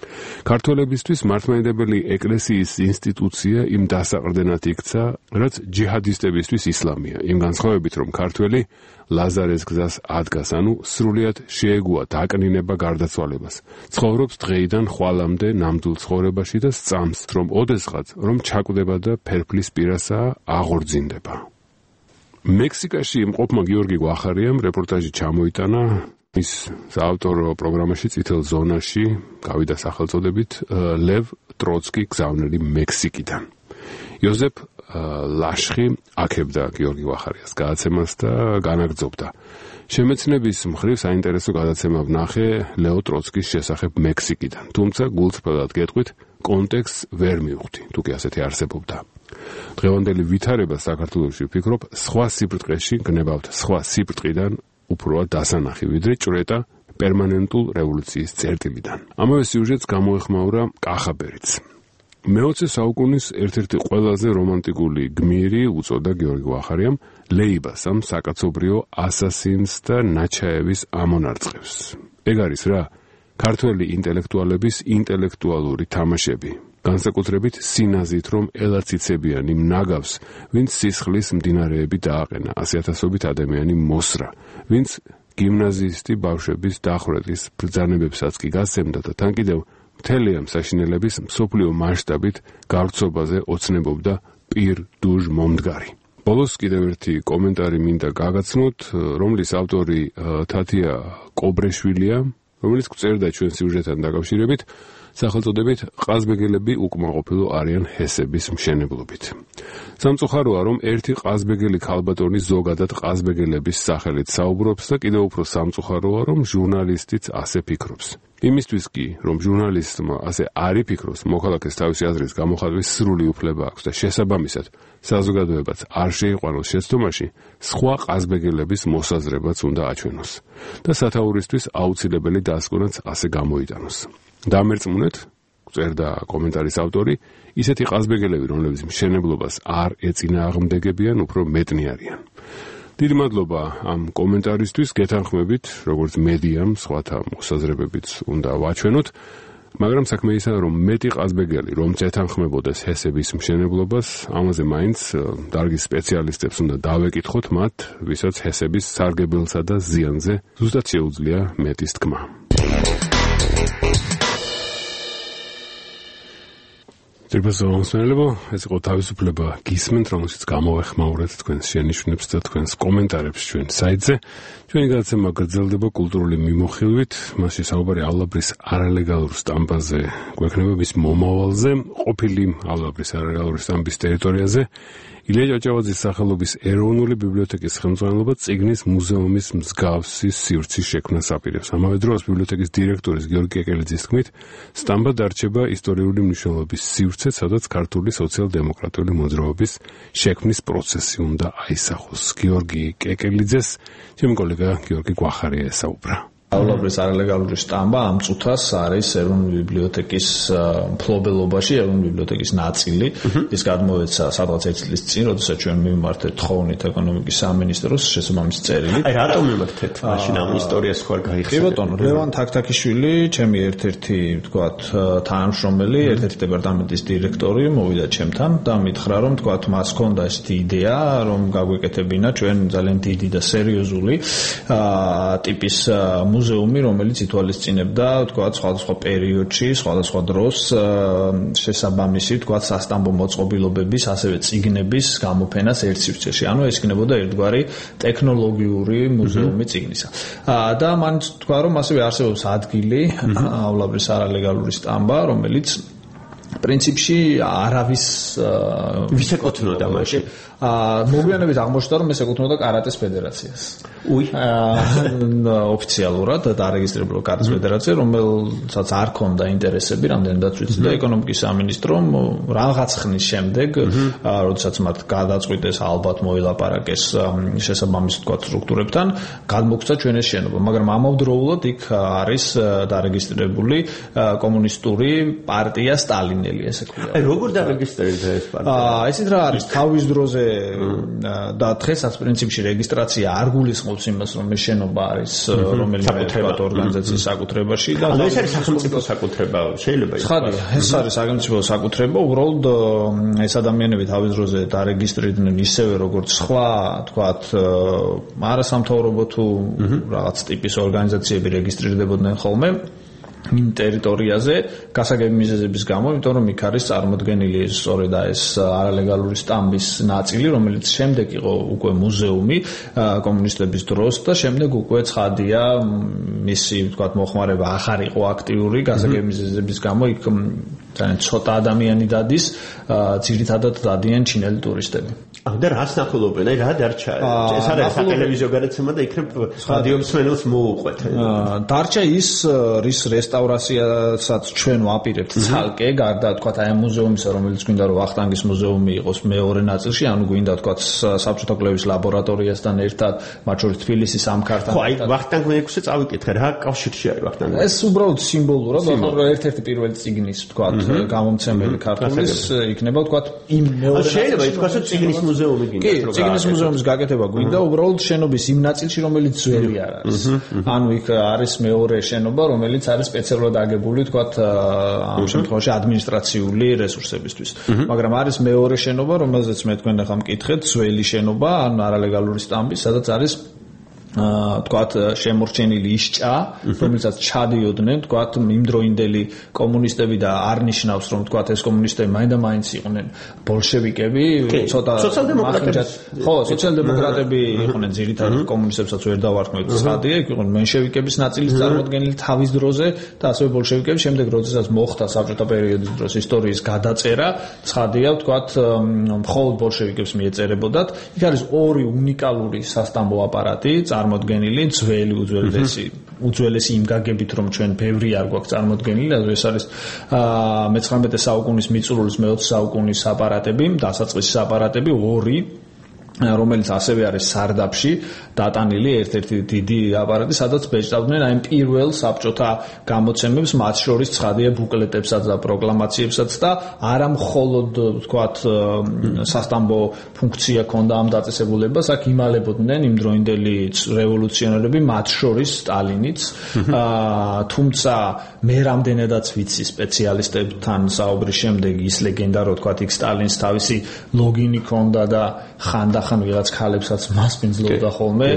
Speaker 1: ქართველებისთვის მართლმადიდებელი ეკლესიის ინსტიტუცია იმ დასაყრდენად იქცა, რაც ჯიჰადისტებისთვის ისლამია. იმ განსხვავებით, რომ ქართველი ლაზარეს გზას ადგას, ანუ სრულიად შეეგუა დაკნინება გარდაცვალებას. ცხოვრობს დღეიდან ხვალამდე ნამდვილ ცხოვრებაში და სწამს, რომ ოდესღაც რომ ჩაკვდება და ფერფლის პირასაა აღორძინდება. მექსიკაში იმყოფმა გიორგი გვახარიამ რეპორტაჟი ჩამოიტანა მის საავტორო პროგრამაში წითელ ზონაში გავიდა სახელწოდებით ლევ ტროცკი გზავნილი მექსიკიდან. იოზეფ ლაშხი აქებდა გიორგი გვახარიას გადაცემას და განაგრძობდა. შემეცნების მხრივ საინტერესო გადაცემა ვნახე ლეო ტროცკის შესახებ მექსიკიდან, თუმცა გულწრფელად გეტყვით, კონტექსტს ვერ მივხვდი, თუ კი ასეთი არსებობდა. დღევანდელი ვითარება საქართველოში ვფიქრობ, სხვა სიბრტყეში გნებავთ სხვა სიბრტყიდან უფროა დასანახი, ვიდრე ჭრეტა პერმანენტულ რევოლუციის წერტილიდან. ამავე სიუჟეტს გამოეხმაურა კახაბერიც. მეოცე საუკუნის ერთ-ერთი ყველაზე რომანტიკული გმირი უწოდა გიორგი გვახარიამ ლეიბას ამ საკაცობრიო ასასინს და ნაჩაევის ამონარწყევს. ეგ არის რა, ქართველი ინტელექტუალების ინტელექტუალური თამაშები. განსაკუთრებით სინაზით, რომ ელაციცებიან იმ ნაგავს, ვინც სისხლის მდინარეები დააყენა, ასიათასობით ადამიანი მოსრა, ვინც გიმნაზისტი ბავშვების დახვრეტის ბრძანებებსაც კი გასცემდა და თან კიდევ მთელი ამ საშინელების მსოფლიო მასშტაბით გავრცობაზე ოცნებობდა პირ დუჟ მომდგარი. ბოლოს კიდევ ერთი კომენტარი მინდა გაგაცნოთ, რომლის ავტორი თათია კობრეშვილია, რომელიც წერდა ჩვენ სიუჟეტთან დაკავშირებით, სახელწოდებით ყაზბეგელები უკმაყოფილო არიან ჰესების მშენებლობით. სამწუხაროა, რომ ერთი ყაზბეგელი ქალბატონი ზოგადად ყაზბეგელების სახელით საუბრობს და კიდევ უფრო სამწუხაროა, რომ ჟურნალისტიც ასე ფიქრობს. იმისთვის კი, რომ ჟურნალისტმა ასე არ იფიქროს, მოქალაქეს თავისი აზრის გამოხატვის სრული უფლება აქვს და შესაბამისად საზოგადოებაც არ შეიყვანოს შეცდომაში, სხვა ყაზბეგელების მოსაზრებაც უნდა აჩვენოს და სათაურისთვის აუცილებელი დასკვნაც ასე გამოიტანოს. დამერწმუნეთ, წერდა კომენტარის ავტორი, ისეთი ყაზბეგელები, რომლებიც მშენებლობას არ ეწინააღმდეგებიან, უფრო მეტნი არიან. დიდი მადლობა ამ კომენტარისთვის, გეთანხმებით, როგორც მედიამ, სხვათა მოსაზრებებიც უნდა ვაჩვენოთ, მაგრამ საქმე ისაა, რომ მეტი ყაზბეგელი, რომ წეთანხმებოდეს ჰესების მშენებლობას, ამაზე მაინც დარგის სპეციალისტებს უნდა დავეკითხოთ მათ, ვისაც ჰესების სარგებელსა და ზიანზე ზუსტად შეუძლია მეტის თქმა. ძირფასო მოსმენელებო, ეს იყო თავისუფლება გისმენთ, რომელშიც გამოვეხმაურეთ თქვენს შენიშვნებს და თქვენს კომენტარებს ჩვენ საიტზე. ჩვენი გადაცემა გრძელდება კულტურული მიმოხილვით, მასში საუბარი ალაბრის არალეგალურ სტამბაზე გვექნება მის მომავალზე, ყოფილი ალაბრის არალეგალური სტამბის ტერიტორიაზე. ილია ჭავჭავაძის სახელობის ეროვნული ბიბლიოთეკის ხელმძღვანელობა წიგნის მუზეუმის მსგავსი სივრცის შექმნას აპირებს. ამავე დროს ბიბლიოთეკის დირექტორის გიორგი კეკელიძის თქმით, სტამბად დარჩება ისტორიული მნიშვნელობის სივრცე, სადაც ქართული სოციალ-დემოკრატიული მოძრაობის შექმნის პროცესი უნდა აისახოს. გიორგი კეკელიძეს ჩემი კოლეგა გიორგი გვახარია ესაუბრა.
Speaker 4: ალაბრის არალეგალური სტამბა ამ წუთას არის ეროვნული ბიბლიოთეკის მფლობელობაში, ეროვნული ბიბლიოთეკის ნაწილი. ის გადმოეცა სადღაც ერთი წლის წინ, როდესაც ჩვენ მივმართეთ თხოვნით ეკონომიკის სამინისტროს შესაბამისი წერილი.
Speaker 8: აი რატომ მივმართეთ მაშინ ამ ისტორიას ხوار გაიხსენეთ?
Speaker 4: კი ბატონო, ლევან თაქთაქიშვილი, ჩემი ერთ-ერთი, ვთქვათ, თანამშრომელი, ერთ-ერთი დეპარტამენტის დირექტორი მოვიდა ჩემთან და მითხრა, რომ ვთქვათ, მას ჰქონდა ესეთი იდეა, რომ გაგვეკეთებინა ჩვენ ძალიან დიდი და სერიოზული ტიპის მუზეუმი, რომელიც ითვალისწინებდა, თქვათ, სხვადასხვა პერიოდში, სხვადასხვა დროს შესაბამისი, თქვათ, სასტამბო მოწყობილობების, ასევე წიგნების გამოფენას ერთ სივრცეში. ანუ ეს იქნებოდა ერთგვარი ტექნოლოგიური მუზეუმი წიგნისა. და მან თქვა, რომ ასევე არსებობს ადგილი, ალაბრის არალეგალური სტამბა, რომელიც პრინციპში არავის
Speaker 8: ვის ეკუთვნოდა მაშინ?
Speaker 4: მოგვიანებით აღმოჩნდა, რომ ეს ეკუთვნოდა კარატეს ფედერაციას.
Speaker 8: უი,
Speaker 4: ოფიციალურად დარეგისტრირებული კარატეს ფედერაცია, რომელსაც არ ჰქონდა ინტერესები, რამდენადაც ვიცი და ეკონომიკის სამინისტრომ რაღაც ხნის შემდეგ, როდესაც მათ გადაწყვიტეს ალბათ მოილაპარაკეს შესაბამის თქვათ სტრუქტურებთან, გადმოგცა ჩვენ ეს შენობა, მაგრამ ამავდროულად იქ არის დარეგისტრირებული კომუნისტური პარტია სტალინელი, ესე ქვია.
Speaker 8: აი როგორ დარეგისტრირდა ეს პარტია?
Speaker 4: აა ესეთ რა არის, თავის დროზე და დღესაც პრინციპში რეგისტრაცია არ გულისხმობს იმას, რომ ეს შენობა არის რომელიმე თქვათ ორგანიზაციის საკუთრებაში და
Speaker 8: ეს არის სახელმწიფო საკუთრება, შეიძლება ის
Speaker 4: ხარ ეს არის სახელმწიფო საკუთრება, უბრალოდ ეს ადამიანები თავის დროზე დარეგისტრირდნენ ისევე როგორც სხვა თქვათ არასამთავრობო თუ რაღაც ტიპის ორგანიზაციები რეგისტრირდებოდნენ ხოლმე იმ ტერიტორიაზე გასაგები მიზეზების გამო, იმიტომ რომ იქ არის წარმოდგენილი სწორედ ეს არალეგალური სტამბის ნაწილი, რომელიც შემდეგ იყო უკვე მუზეუმი კომუნისტების დროს და შემდეგ უკვე ცხადია მისი თქვათ მოხმარება ახარ იყო აქტიური გასაგები მიზეზების გამო იქ ძალიან ცოტა ადამიანი დადის, ძირითადად დადიან ჩინელი ტურისტები.
Speaker 8: და რას ნახულობენ? აი რა დარჩა? ეს არის სატელევიზიო გადაცემა და იქნებ რადიო მსმენელს მოუყვეთ.
Speaker 4: დარჩა ის რის რესტავრაციასაც ჩვენ ვაპირებთ ცალკე, გარდა თქვათ აი მუზეუმისა, რომელიც გვინდა რომ ვახტანგის მუზეუმი იყოს მეორე ნაწილში, ანუ გვინდა თქვათ საბჭოთა კვლევის ლაბორატორიასთან ერთად, მათ შორის თბილისის ამქართან.
Speaker 8: ხო, აი ვახტანგ მეექვსე წავიკითხე, რა კავშირში არის ვახტანგ?
Speaker 4: ეს უბრალოდ სიმბოლურად, ანუ ერთ-ერთი პირველი წიგნის თქვათ გამომცემელი ქართულის იქნება თქვათ იმ მეორე
Speaker 8: შეიძლება ითქვას რომ წიგნის მუზეუმი გინდა
Speaker 4: კი წიგნის მუზეუმის გაკეთება გვინდა უბრალოდ შენობის იმ ნაწილში რომელიც ძველი არ არის ანუ იქ არის მეორე შენობა რომელიც არის სპეციალურად აგებული თქვათ ამ შემთხვევაში ადმინისტრაციული რესურსებისთვის მაგრამ არის მეორე შენობა რომელზეც მე თქვენ ახლა მკითხეთ ძველი შენობა ან არალეგალური სტამბი სადაც არის თქვათ შემორჩენილი ის ჭა, რომელსაც ჩადიოდნენ, თქვათ იმდროინდელი კომუნისტები და არ ნიშნავს, რომ თქვათ ეს კომუნისტები მაინდა მაინც იყვნენ ბოლშევიკები, ცოტა
Speaker 8: სოციალ-დემოკრატები.
Speaker 4: ხო, სოციალ-დემოკრატები იყვნენ ძირითადად კომუნისტებსაც ვერ დავარქმევთ ცხადია, იქ იყვნენ მენშევიკების ნაწილის წარმოდგენილი თავის დროზე და ასევე ბოლშევიკები შემდეგ როდესაც მოხდა საბჭოთა პერიოდის დროს ისტორიის გადაწერა, ცხადია, თქვათ მხოლოდ ბოლშევიკებს მიეწერებოდათ. იქ არის ორი უნიკალური სასტამბო აპარატი წარმოდგენილი ძველი უძველესი უძველესი იმ გაგებით რომ ჩვენ ბევრი არ გვაქვს წარმოდგენილი ეს არის მეცხრამეტე საუკუნის მიწურულის მეოცე საუკუნის აპარატები დასაწყისის აპარატები ორი რომელიც ასევე არის სარდაფში დატანილი ერთ-ერთი დიდი აპარატი სადაც ბეჭდავდნენ აი პირველ საბჭოთა გამოცემებს მათ შორის ცხადია ბუკლეტებსაც და პროკლამაციებსაც და არა მხოლოდ ვთქვათ სასტამბო ფუნქცია ჰქონდა ამ დაწესებულებას აქ იმალებოდნენ იმდროინდელი რევოლუციონერები მათ შორის სტალინიც თუმცა მე რამდენადაც ვიცი სპეციალისტებთან საუბრის შემდეგ ის ლეგენდა რომ ვთქვათ იქ სტალინს თავისი ლოგინი ჰქონდა და ხანდა ხან ვიღაც ქალებსაც მასპინძლობდა ხოლმე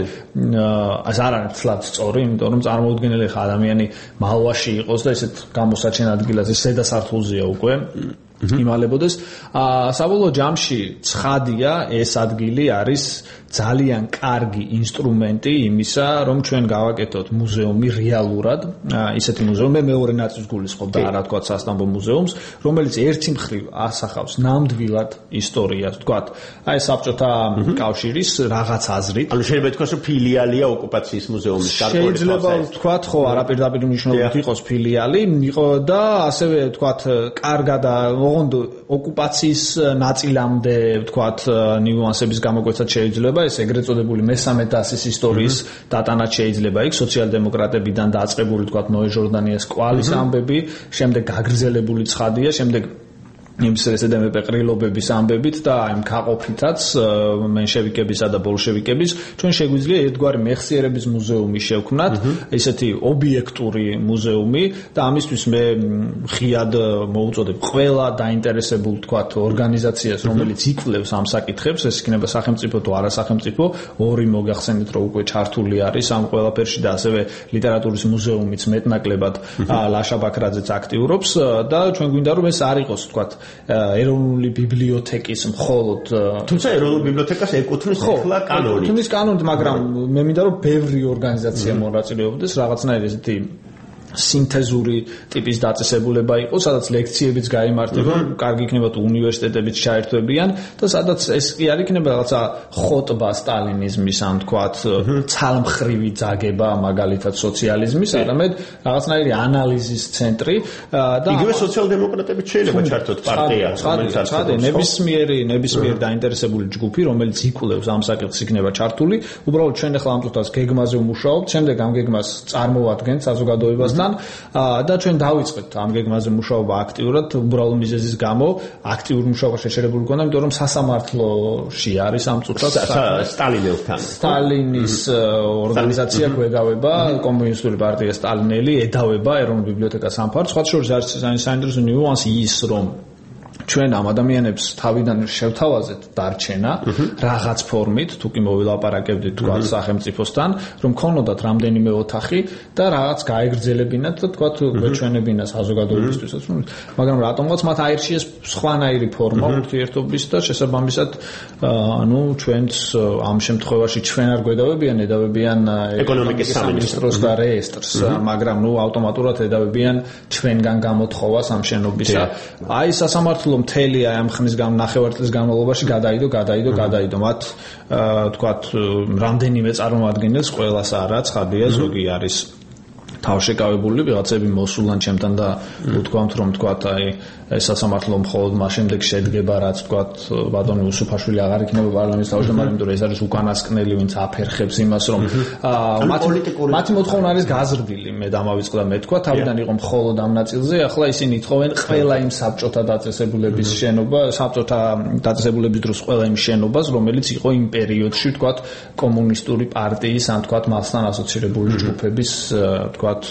Speaker 4: ეს არ არის თლად სწორი იმიტომ რომ წარმოუდგენელი ხა ადამიანი მალვაში იყოს და ესეთ გამოსაჩენ ადგილაზე ზედა სართულზეა უკვე იმალებოდეს საბოლოო ჯამში ცხადია ეს ადგილი არის ძალიან კარგი ინსტრუმენტი იმისა რომ ჩვენ გავაკეთოთ მუზეუმი რეალურად ისეთი მუზეუმი მეორე ნაწილს გულისხმობ და არა თქვა სასტამბო მუზეუმს რომელიც ერთი მხრივ ასახავს ნამდვილად ისტორიას თქვა აი საბჭოთა კავშირის რაღაც აზრით
Speaker 8: ანუ შეიძლება ითქვას რომ ფილიალია ოკუპაციის მუზეუმის
Speaker 4: შეიძლება თქვა ხო არაპირდაპირ მნიშვნელობით იყოს ფილიალი იყო და ასევე თქვა კარგად ოღონდ ოკუპაციის ნაწილამდე ვთქვათ ნიუანსების გამოკვეცაც შეიძლება ეს ეგრეთ წოდებული მესამე დასის ისტორიის დატანაც შეიძლება იქ სოციალ-დემოკრატებიდან დაწყებული ვთქვათ ნოე ჟორდანიას კვალის ამბები შემდეგ გაგრძელებული ცხადია შემდეგ იმის რესედემე პეყრილობების ამბებით და აი მკაყოფითაც მენშევიკებისა და ბოლშევიკების ჩვენ შეგვიძლია ერთგვარი მეხსიერების მუზეუმი შევქმნათ ესეთი ობიექტური მუზეუმი და ამისთვის მე ხიად მოუწოდებ ყველა დაინტერესებულ თქვათ ორგანიზაციას რომელიც იკვლევს ამ საკითხებს ეს იქნება სახელმწიფო თუ არასახელმწიფო ორი მოგახსენეთ რომ უკვე ჩართული არის ამ ყველაფერში და ასევე ლიტერატურის მუზეუმიც მეტნაკლებად ლაშა ბაქრაძეც აქტიურობს და ჩვენ გვინდა რომ ეს არ იყოს თქვათ ეროვნული ბიბლიოთეკის მხოლოდ
Speaker 8: თუმცა ეროვნული ბიბლიოთეკას ეკუთვნის ახლა კანონი.
Speaker 4: ეკუთვნის კანონით, მაგრამ მე მინდა რომ ბევრი ორგანიზაცია მონაწილეობდეს რაღაცნაირი ესეთი სინთეზური ტიპის დაწესებულება იყო, სადაც ლექციებიც გაიმართება, კარგი იქნება თუ უნივერსიტეტებიც ჩაერთვებიან და სადაც ეს კი არ იქნება რაღაცა ხოტბა სტალინიზმის ან თქვათ ცალმხრივი ძაგება მაგალითად სოციალიზმის, არამედ რაღაცნაირი ანალიზის ცენტრი და
Speaker 8: იგივე სოციალ-დემოკრატებიც შეიძლება ჩართოთ პარტია, რომელიც
Speaker 4: არის ნებისმიერი ნებისმიერ დაინტერესებული ჯგუფი, რომელიც იკვლევს ამ საკითხს იქნება ჩართული. უბრალოდ ჩვენ ახლა ამ წუთას გეგმაზე ვმუშაობთ, შემდეგ ამ გეგმას წარმოვადგენთ საზოგადოებასთან სიტყვასთან და ჩვენ დავიწყეთ ამ გეგმაზე მუშაობა აქტიურად უბრალო მიზეზის გამო აქტიურ მუშაობა შეჩერებული გქონდა იმიტომ რომ სასამართლოში არის ამ წუთას
Speaker 8: სტალინელთან
Speaker 4: სტალინის ორგანიზაცია გვეგავება კომუნისტური პარტია სტალინელი ედავება ეროვნულ ბიბლიოთეკას სამფარდს სხვა შორის არის საინტერესო ნიუანსი ის რომ ჩვენ ამ ადამიანებს თავიდან შევთავაზეთ დარჩენა რაღაც ფორმით, თუ კი მოვილაპარაკებდით თქვა სახელმწიფოსთან, რომ ქონოდათ რამდენიმე ოთახი და რაღაც გაეგრძელებინათ და თქვა გვეჩვენებინა საზოგადოებისთვისაც, მაგრამ რატომღაც მათ აირჩიეს სხვანაირი ფორმა ურთიერთობის და შესაბამისად ანუ ჩვენც ამ შემთხვევაში ჩვენ არ გვედავებიან, ედავებიან
Speaker 8: ეკონომიკის სამინისტროს
Speaker 4: და რეესტრს, მაგრამ ნუ ავტომატურად ედავებიან ჩვენგან გამოთხოვას ამ შენობისა. აი სასამართლო მთელი ამ ხნის გამ ნახევარწლის განმავლობაში გადაიდო, გადაიდო, გადაიდო. მათ თქვათ რამდენიმე წარმომადგენელს ყველას არა ცხადია, ზოგი არის თავშეკავებული, ვიღაცები მოსულან ჩემთან და უთქვამთ რომ თქვათ აი ეს სასამართლო მხოლოდ მას შემდეგ შედგება რაც თქვათ ბატონი უსუფაშვილი აღარ იქნება პარლამენტის თავმჯდომარე, იმიტომ რომ ეს არის უკანასკნელი, ვინც აფერხებს იმას რომ მათი მოთხოვნა არის გაზრდილი, მე დამავიწყდა მე თქვა, თავიდან იყო მხოლოდ ამ ნაწილზე, ახლა ისინი ითხოვენ ყველა იმ საბჭოთა დაწესებულების შენობა, საბჭოთა დაწესებულების დროს ყველა იმ შენობას, რომელიც იყო იმ პერიოდში თქვათ კომუნისტური პარტიის ან თქვათ მასთან ასოცირებული ჯგუფების თქვათ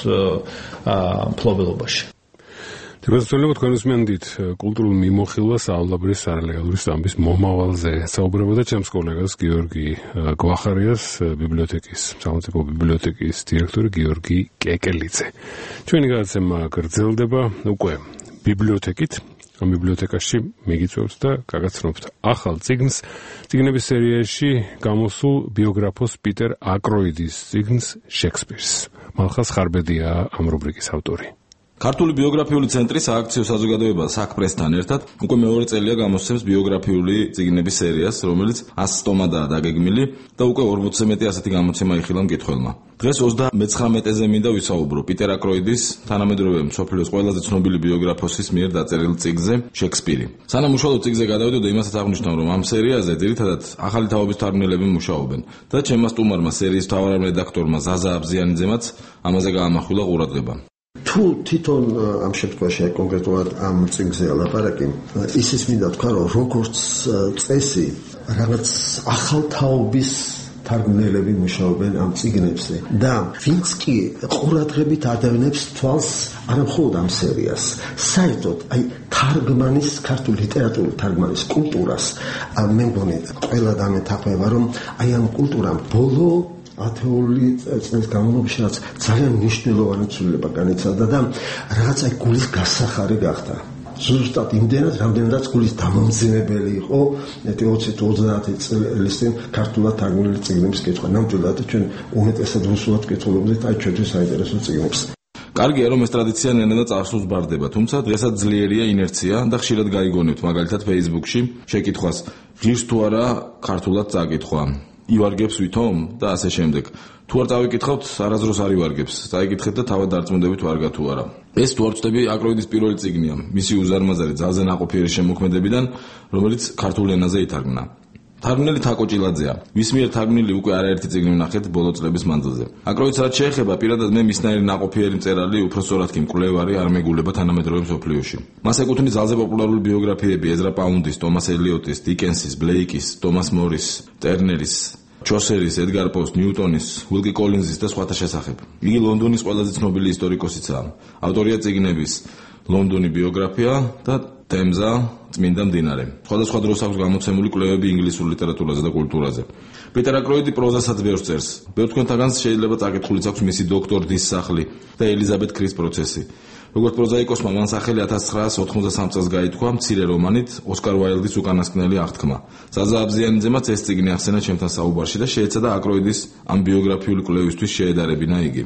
Speaker 4: მფლობელობაში.
Speaker 1: თებერვალებად კონსუმენტით კულტურულ მიმოხილვას აავლაბრის არალეგალური სტამბის მომავალზე საუბრებოდა ჩემს კოლეგას გიორგი გვახარიას ბიბლიოთეკის სახელმწიფო ბიბლიოთეკის დირექტორი გიორგი კეკელიძე. ჩვენი გადაცემა გრძელდება უკვე ბიბლიოთეკით. ამ ბიბლიოთეკაში მიგიწევთ და გაგაცნობთ ახალ წიგნს, წიგნების სერიაში გამოსულ ბიოგრაფოს პიტერ აკროიდის წიგნს შექსპირს. მალხას ხარბედია ამ რუბრიკის ავტორი.
Speaker 14: ქართული ბიოგრაფიული ცენტრი სააქციო საზოგადოება საქმესთან ერთად უკვე მეორე წელია გამოსცემს ბიოგრაფიული წიგნების სერიას, რომელიც ას სტომადაა დაგეგმილი და უკვე ორმოცზე მეტი ასეთი გამოცემა იხილა მკითხველმა. დღეს ოცდამეცხრამეტეზე მინდა ვისაუბრო პიტერ აკროიდის თანამედროვე მსოფლიოს ყველაზე ცნობილი ბიოგრაფოსის მიერ დაწერილ წიგნზე შექსპირი. სანამ უშუალოდ წიგნზე გადავიდოდო, იმასაც აღნიშნავ, რომ ამ სერიაზე ძირითადად ახალი თაობის თარგმნელები მუშაობენ და ჩემმა სტუმარმა სერიის მთავარ რედაქტორმა ზაზა აბზიანიძემაც ამაზე გაამახვილა ყურადღება.
Speaker 3: თუ თვითონ ამ შემთხვევაში კონკრეტულად ამ წიგნზე ალაპარაკი, ისიც მინდა თქვა, რომ როგორც წესი, რაღაც ახალთაობის თარგმნელები მუშაობენ ამ წიგნებზე და ვინც კი ყურადღებით ადევნებს თვალს არა მხოლოდ ამ სერიას, საერთოდ აი თარგმანის, ქართული ლიტერატურის თარგმანის კულტურას, მე მგონი ყველა დამეთაყვება, რომ აი ამ კულტურამ ბოლო ათეული წლის განმავლობაში რაც ძალიან მნიშვნელოვანი ცვლილება განიცადა და რაღაც აი გულის გასახარი გახდა. ზუსტად იმდენად, რამდენადაც გულის დამამძიმებელი იყო ოცი თუ ოცდაათი წლის წინ ქართულად თარგმნილი წიგნების კითხვა. ნამდვილად ჩვენ უმეტესად რუსულად კითხულობდით აი ჩვენთვის საინტერესო წიგნებს.
Speaker 14: კარგია რომ ეს ტრადიცია ნელა წარსულს ბარდება, თუმცა დღესაც ძლიერია ინერცია და ხშირად გაიგონებთ მაგალითად Facebook-ში შეკითხვას, ღირს თუ არა ქართულად წაკითხვა. ივარგებს ვითომ და ასე შემდეგ. თუ არ დავიკითხავთ, არასდროს არ ივარგებს. დაიკითხეთ და თავად დარწმუნდებით ვარგა თუ არა. ეს თუ არ ვწდები აკროიდის პირველი წიგნია, მისი უზარმაზარი ძალზე ნაყოფიერი შემოქმედებიდან, რომელიც ქართულ ენაზე ითარგმნა. თარგმნელი თაკო ჭილაძეა. მის მიერ თარგმნილი უკვე არაერთი წიგნი ვნახეთ ბოლო წლების მანძილზე. აკროიდს რაც შეეხება, პირადად მე მისნაირი ნაყოფიერი მწერალი, უпроსორად კი მკვლევარი არ მეგულება თანამედროვე მსოფლიოში. მას ეკუთვნის ძალზე პოპულარული ბიოგრაფიები ეზრა პაუნდის, ტომას ელიოტის, დიკენსის, ბლეიკის, ტომას მორის, ტერნერის, ჩოსერის, ედგარ პოს, ნიუტონის, უილკი კოლინზის და სხვათა შესახებ. იგი ლონდონის ყველაზე ცნობილი ისტორიკოსიცაა. ავტორია წიგნების ლონდონი ბიოგრაფია და თემზა წმინდა მდინარე. სხვადასხვა დროს აქვს გამოცემული კვლევები ინგლისურ ლიტერატურაზე და კულტურაზე. პიტერ აკროიდი პროზასაც ბევრს წერს. ბევრ თქვენთაგანს შეიძლება წაკითხულიც აქვს მისი დოქტორ დის სახლი და ელიზაბეთ კრის პროცესი. როგორც პროზაიკოსმა მან სახელი ათას ცხრაას ოთხმოცდასამ წელს გაითქვა მცირე რომანით ოსკარ ვაილდის უკანასკნელი აღთქმა. ზაზა აბზიანიძემაც ეს წიგნი ახსენა ჩემთან საუბარში და შეეცადა აკროიდის ამ ბიოგრაფიული კვლევისთვის შეედარებინა იგი.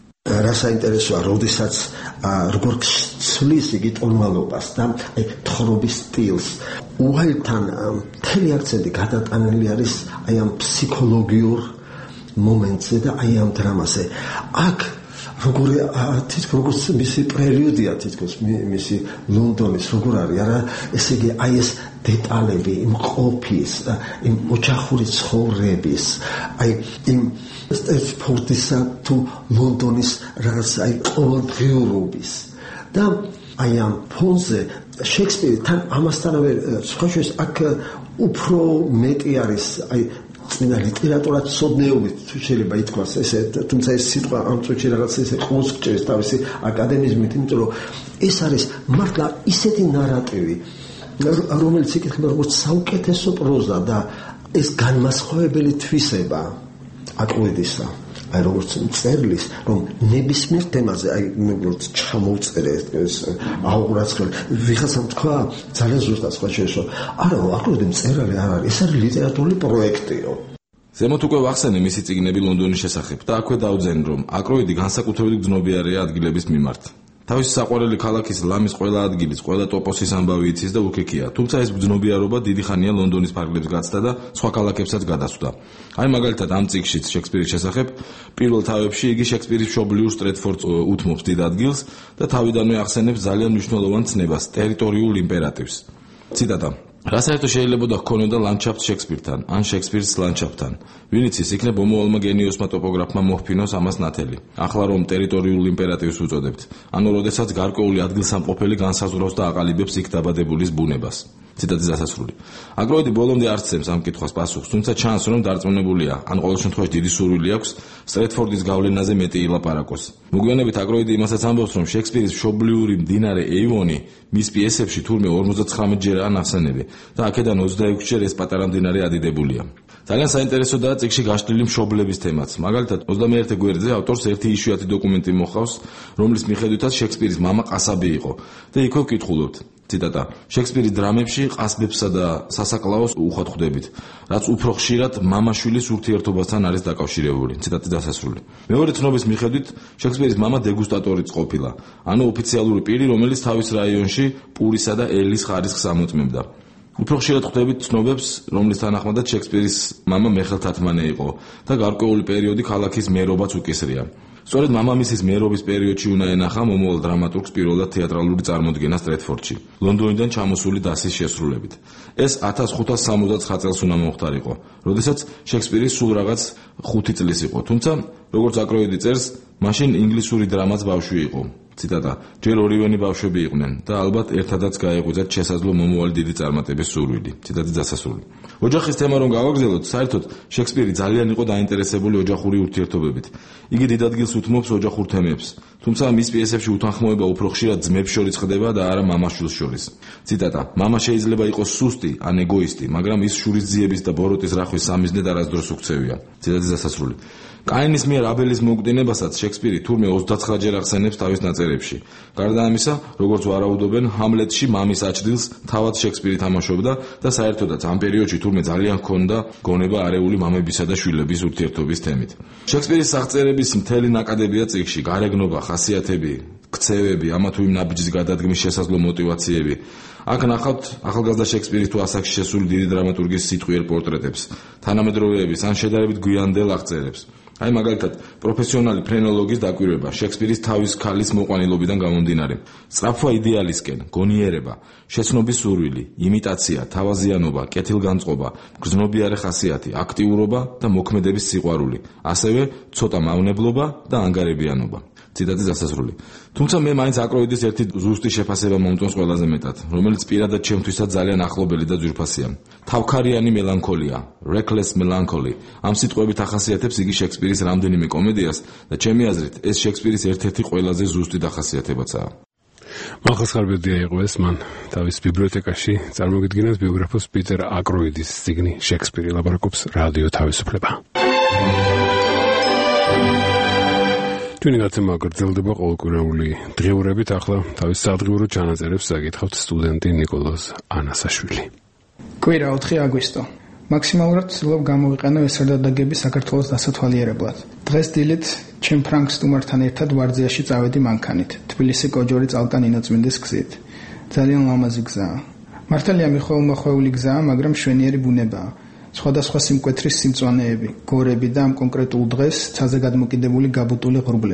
Speaker 3: რა საინტერესოა, როდესაც როგორ ცვლის იგი ტონალობას და აი თხრობის სტილს. უაილთან მთელი აქცენტი გადატანილი არის აი ამ ფსიქოლოგიურ მომენტზე და აი ამ დრამაზე. აქ როგორი თითქოს როგორც მისი პრელიუდია თითქოს მისი ლონდონის როგორ არის არა ესე იგი აი ეს დეტალები იმ ყოფის იმ ოჯახური ცხოვრების აი იმ სტრეტფორდისა თუ ლონდონის რაღაც აი ყოველდღიურობის და აი ამ ფონზე შექსპირი თან ამასთანავე სხვა შეს აქ უფრო მეტი არის აი წინა ლიტერატურა ცოდნეობით თუ შეიძლება ითქვას ესე თუმცა ეს სიტყვა ამ წუთში რაღაც ესე ყოს გჭირს თავისი აკადემიზმით იმიტომ რომ ეს არის მართლა ისეთი ნარატივი რომელიც იკითხება როგორც საუკეთესო პროზა და ეს განმასხვავებელი თვისება აკროიდისა აი როგორც წერლის რომ ნებისმიერ თემაზე აი როგორც ჩამოვწერე ეს აუღრაცხველი ვიღაცამ თქვა ძალიან ზუსტად სხვა შეშო არა აკროიდი მწერალი არ არის ეს არის ლიტერატურული პროექტიო
Speaker 14: ზემოთ უკვე ვახსენე მისი წიგნები ლონდონის შესახებ და აქვე დავძენ რომ აკროიდი განსაკუთრებით გრძნობიარეა ადგილების მიმართ თავისი საყვარელი ქალაქის ლამის ყველა ადგილის ყველა ტოპოსის ამბავი იცის და უქიქია თუმცა ეს გრძნობიარობა დიდი ხანია ლონდონის ფარგლებს გაცდა და სხვა ქალაქებსაც გადასვდა აი მაგალითად ამ წიგნშიც შექსპირის შესახებ პირველ თავებში იგი შექსპირის მშობლიურ სტრეტფორდს უთმობს დიდ ადგილს და თავიდანვე ახსენებს ძალიან მნიშვნელოვან ცნებას ტერიტორიულ იმპერატივს ციტატა რა საერთო შეიძლებოდა ჰქონოდა ლანდშაფტ შექსპირთან ან შექსპირის ლანდშაფტთან ვინც ის იქნებ მომავალმა გენიოსმა ტოპოგრაფმა მოჰფინოს ამას ნათელი ახლა რომ ტერიტორიულ იმპერატივს უწოდებთ ანუ როდესაც გარკვეული ადგილსამყოფელი განსაზღვრავს და აყალიბებს იქ დაბადებულის ბუნებას ციტატის დასასრული აკროიდი ბოლომდე არ ცემს ამ კითხვას პასუხს თუმცა ჩანს რომ დარწმუნებულია ან ყოველ შემთხვევაში დიდი სურვილი აქვს სტრეტფორდის გავლენაზე მეტი ილაპარაკოს მოგვიანებით აკროიდი იმასაც ამბობს რომ შექსპირის მშობლიური მდინარე ეივონი მის პიესებში თურმე ორმოცდათხრამეტ ჯერაა ნახსენები და აქედან ოცდაექვსი ჯერ ეს პატარა მდინარე ადიდებულია ძალიან საინტერესოდაა წიგნში გაშლილი მშობლების თემაც მაგალითად ოცდამეერთე გვერდზე ავტორს ერთი იშვიათი დოკუმენტი მოჰყავს რომლის მიხედვითაც შექსპირის მამა ყასაბი იყო და იქვე ვკითხულობთ ციტატა შექსპირის დრამებში ყასბებსა და სასაკლაოს უხვად ხვდებით რაც უფრო ხშირად მამა-შვილის ურთიერთობასთან არის დაკავშირებული ციტატის დასასრული მეორე ცნობის მიხედვით შექსპირის მამა დეგუსტატორიც ყოფილა ანუ ოფიციალური პირი რომელიც თავის რაიონში პურისა და ელის ხარისხს ამოწმებდა უფრო ხშირად ხვდებით ცნობებს რომლის თანახმადაც შექსპირის მამა მეხელთათმანე იყო და გარკვეული პერიოდი ქალაქის მერობაც უკისრია სწორედ მამამისის მერობის პერიოდში უნდა ენახა მომავალ დრამატურგს პირველად თეატრალური წარმოდგენა სტრეტფორდში ლონდონიდან ჩამოსული დასის შესრულებით ეს ათას ხუთას სამოცდათხმეტ წელს უნდა მოხდარიყო როდესაც შექსპირი სულ რაღაც ხუთი წლის იყო თუმცა როგორც აკროიდი წერს მაშინ ინგლისური დრამაც ბავშვი იყო ციტატა ჯერ ორივენი ბავშვები იყვნენ და ალბათ ერთადაც გაეღვიძათ შესაძლო მომავალი დიდი წარმატების სურვილი ციტატის დასასრული ოჯახის თემა რომ გავაგრძელოთ საერთოდ შექსპირი ძალიან იყო დაინტერესებული ოჯახური ურთიერთობებით იგი დიდ ადგილს უთმობს ოჯახურ თემებს თუმცა მის პიესებში უთანხმოება უფრო ხშირად ძმებს შორის ხდება და არა მამა-შვილს შორის ციტატა მამა შეიძლება იყოს სუსტი ან ეგოისტი მაგრამ ის შურისძიების და ბოროტის რახვის სამიზნედ არასდროს უქცევია ციტატის დასასრული კაინის მიერ აბელის მოუკდინებასაც შექსპირი თურმე ოცდაცხრა ჯერ ახსენებს თავის ნაწერებში. გარდა ამისა, როგორც ვარაუდობენ, ჰამლეტში მამის აჩდილს თავად შექსპირი თამაშობდა და საერთოდაც ამ პერიოდში თურმე ძალიან ჰქონდა გონება არეული მამებისა და შვილების ურთიერთობის თემით. შექსპირის აღწერების მთელი ნაკადებია წიგნში, გარეგნობა, ხასიათები, ქცევები, ამა თუ იმ ნაბიჯის გადადგმის შესაძლო мотиваციები. აქ ნახავთ ახალგაზრდა შექსპირის თუ ასაკში შესული დიდი დრამატურგის სიტყვიერ პორტრეტებს, თანამედროვეების ან შედარებით გვიანდელ აღწერებს. აი მაგალითად, პროფესიონალი ფრენოლოგის დაკვირვება შექსპირის თავის ქალის მოყვანილობიდან გამომდინარე. სწრაფვა იდეალისკენ, გონიერება, შეცნობის სურვილი, იმიტაცია, თავაზიანობა, კეთილგანწყობა, გრძნობიარე ხასიათი, აქტიურობა და მოქმედების სიყვარული, ასევე ცოტა მავნებლობა და ანგარებიანობა. ციტატის დასასრული. თუმცა მე მაინც აკროიდის ერთი ზუსტი შეფასება მომწონს ყველაზე მეტად, რომელიც პირადად ჩემთვისაც ძალიან ახლობელი და ძვირფასია. თავქარიანი მელანქოლია, reckless melancholy. ამ სიტყვებით ახასიათებს იგი შექსპირის რამდენიმე კომედიას და ჩემი აზრით ეს შექსპირის ერთ-ერთი ყველაზე ზუსტი დახასიათებაცაა.
Speaker 1: მახასხარბედია იყო ეს მან თავის ბიბლიოთეკაში წარმოგიდგენას ბიოგრაფოს პიტერ აკროიდის წიგნი შექსპირი ლაპარაკობს რადიო თავისუფლება. ჩვენი გაცემა გრძელდება ყოველკვირეული დღეურებით ახლა თავის სადღიურო ჩანაწერებს საკითხავთ სტუდენტი ნიკოლოზ ანასაშვილი.
Speaker 5: კვირა ოთხი აგვისტო. მაქსიმალურად ვცდილობ გამოვიყენო ეს სადაგები საქართველოს დასათვალიერებლად. დღეს დილით ჩემ ფრანკ სტუმართან ერთად ვარძიაში წავედი მანქანით. თბილისი კოჯორი წალკან ინაწმინდის გზით. ძალიან ლამაზი გზაა. მართალია მიხეულმოხვეული გზაა, მაგრამ მშვენიერი ბუნებაა. სხვადასხვა სიმკვეთრის სიმწვანეები, გორები და ამ კონკრეტულ დღეს ცაზე გადმოკიდებული გაბუტული ღრუბლები.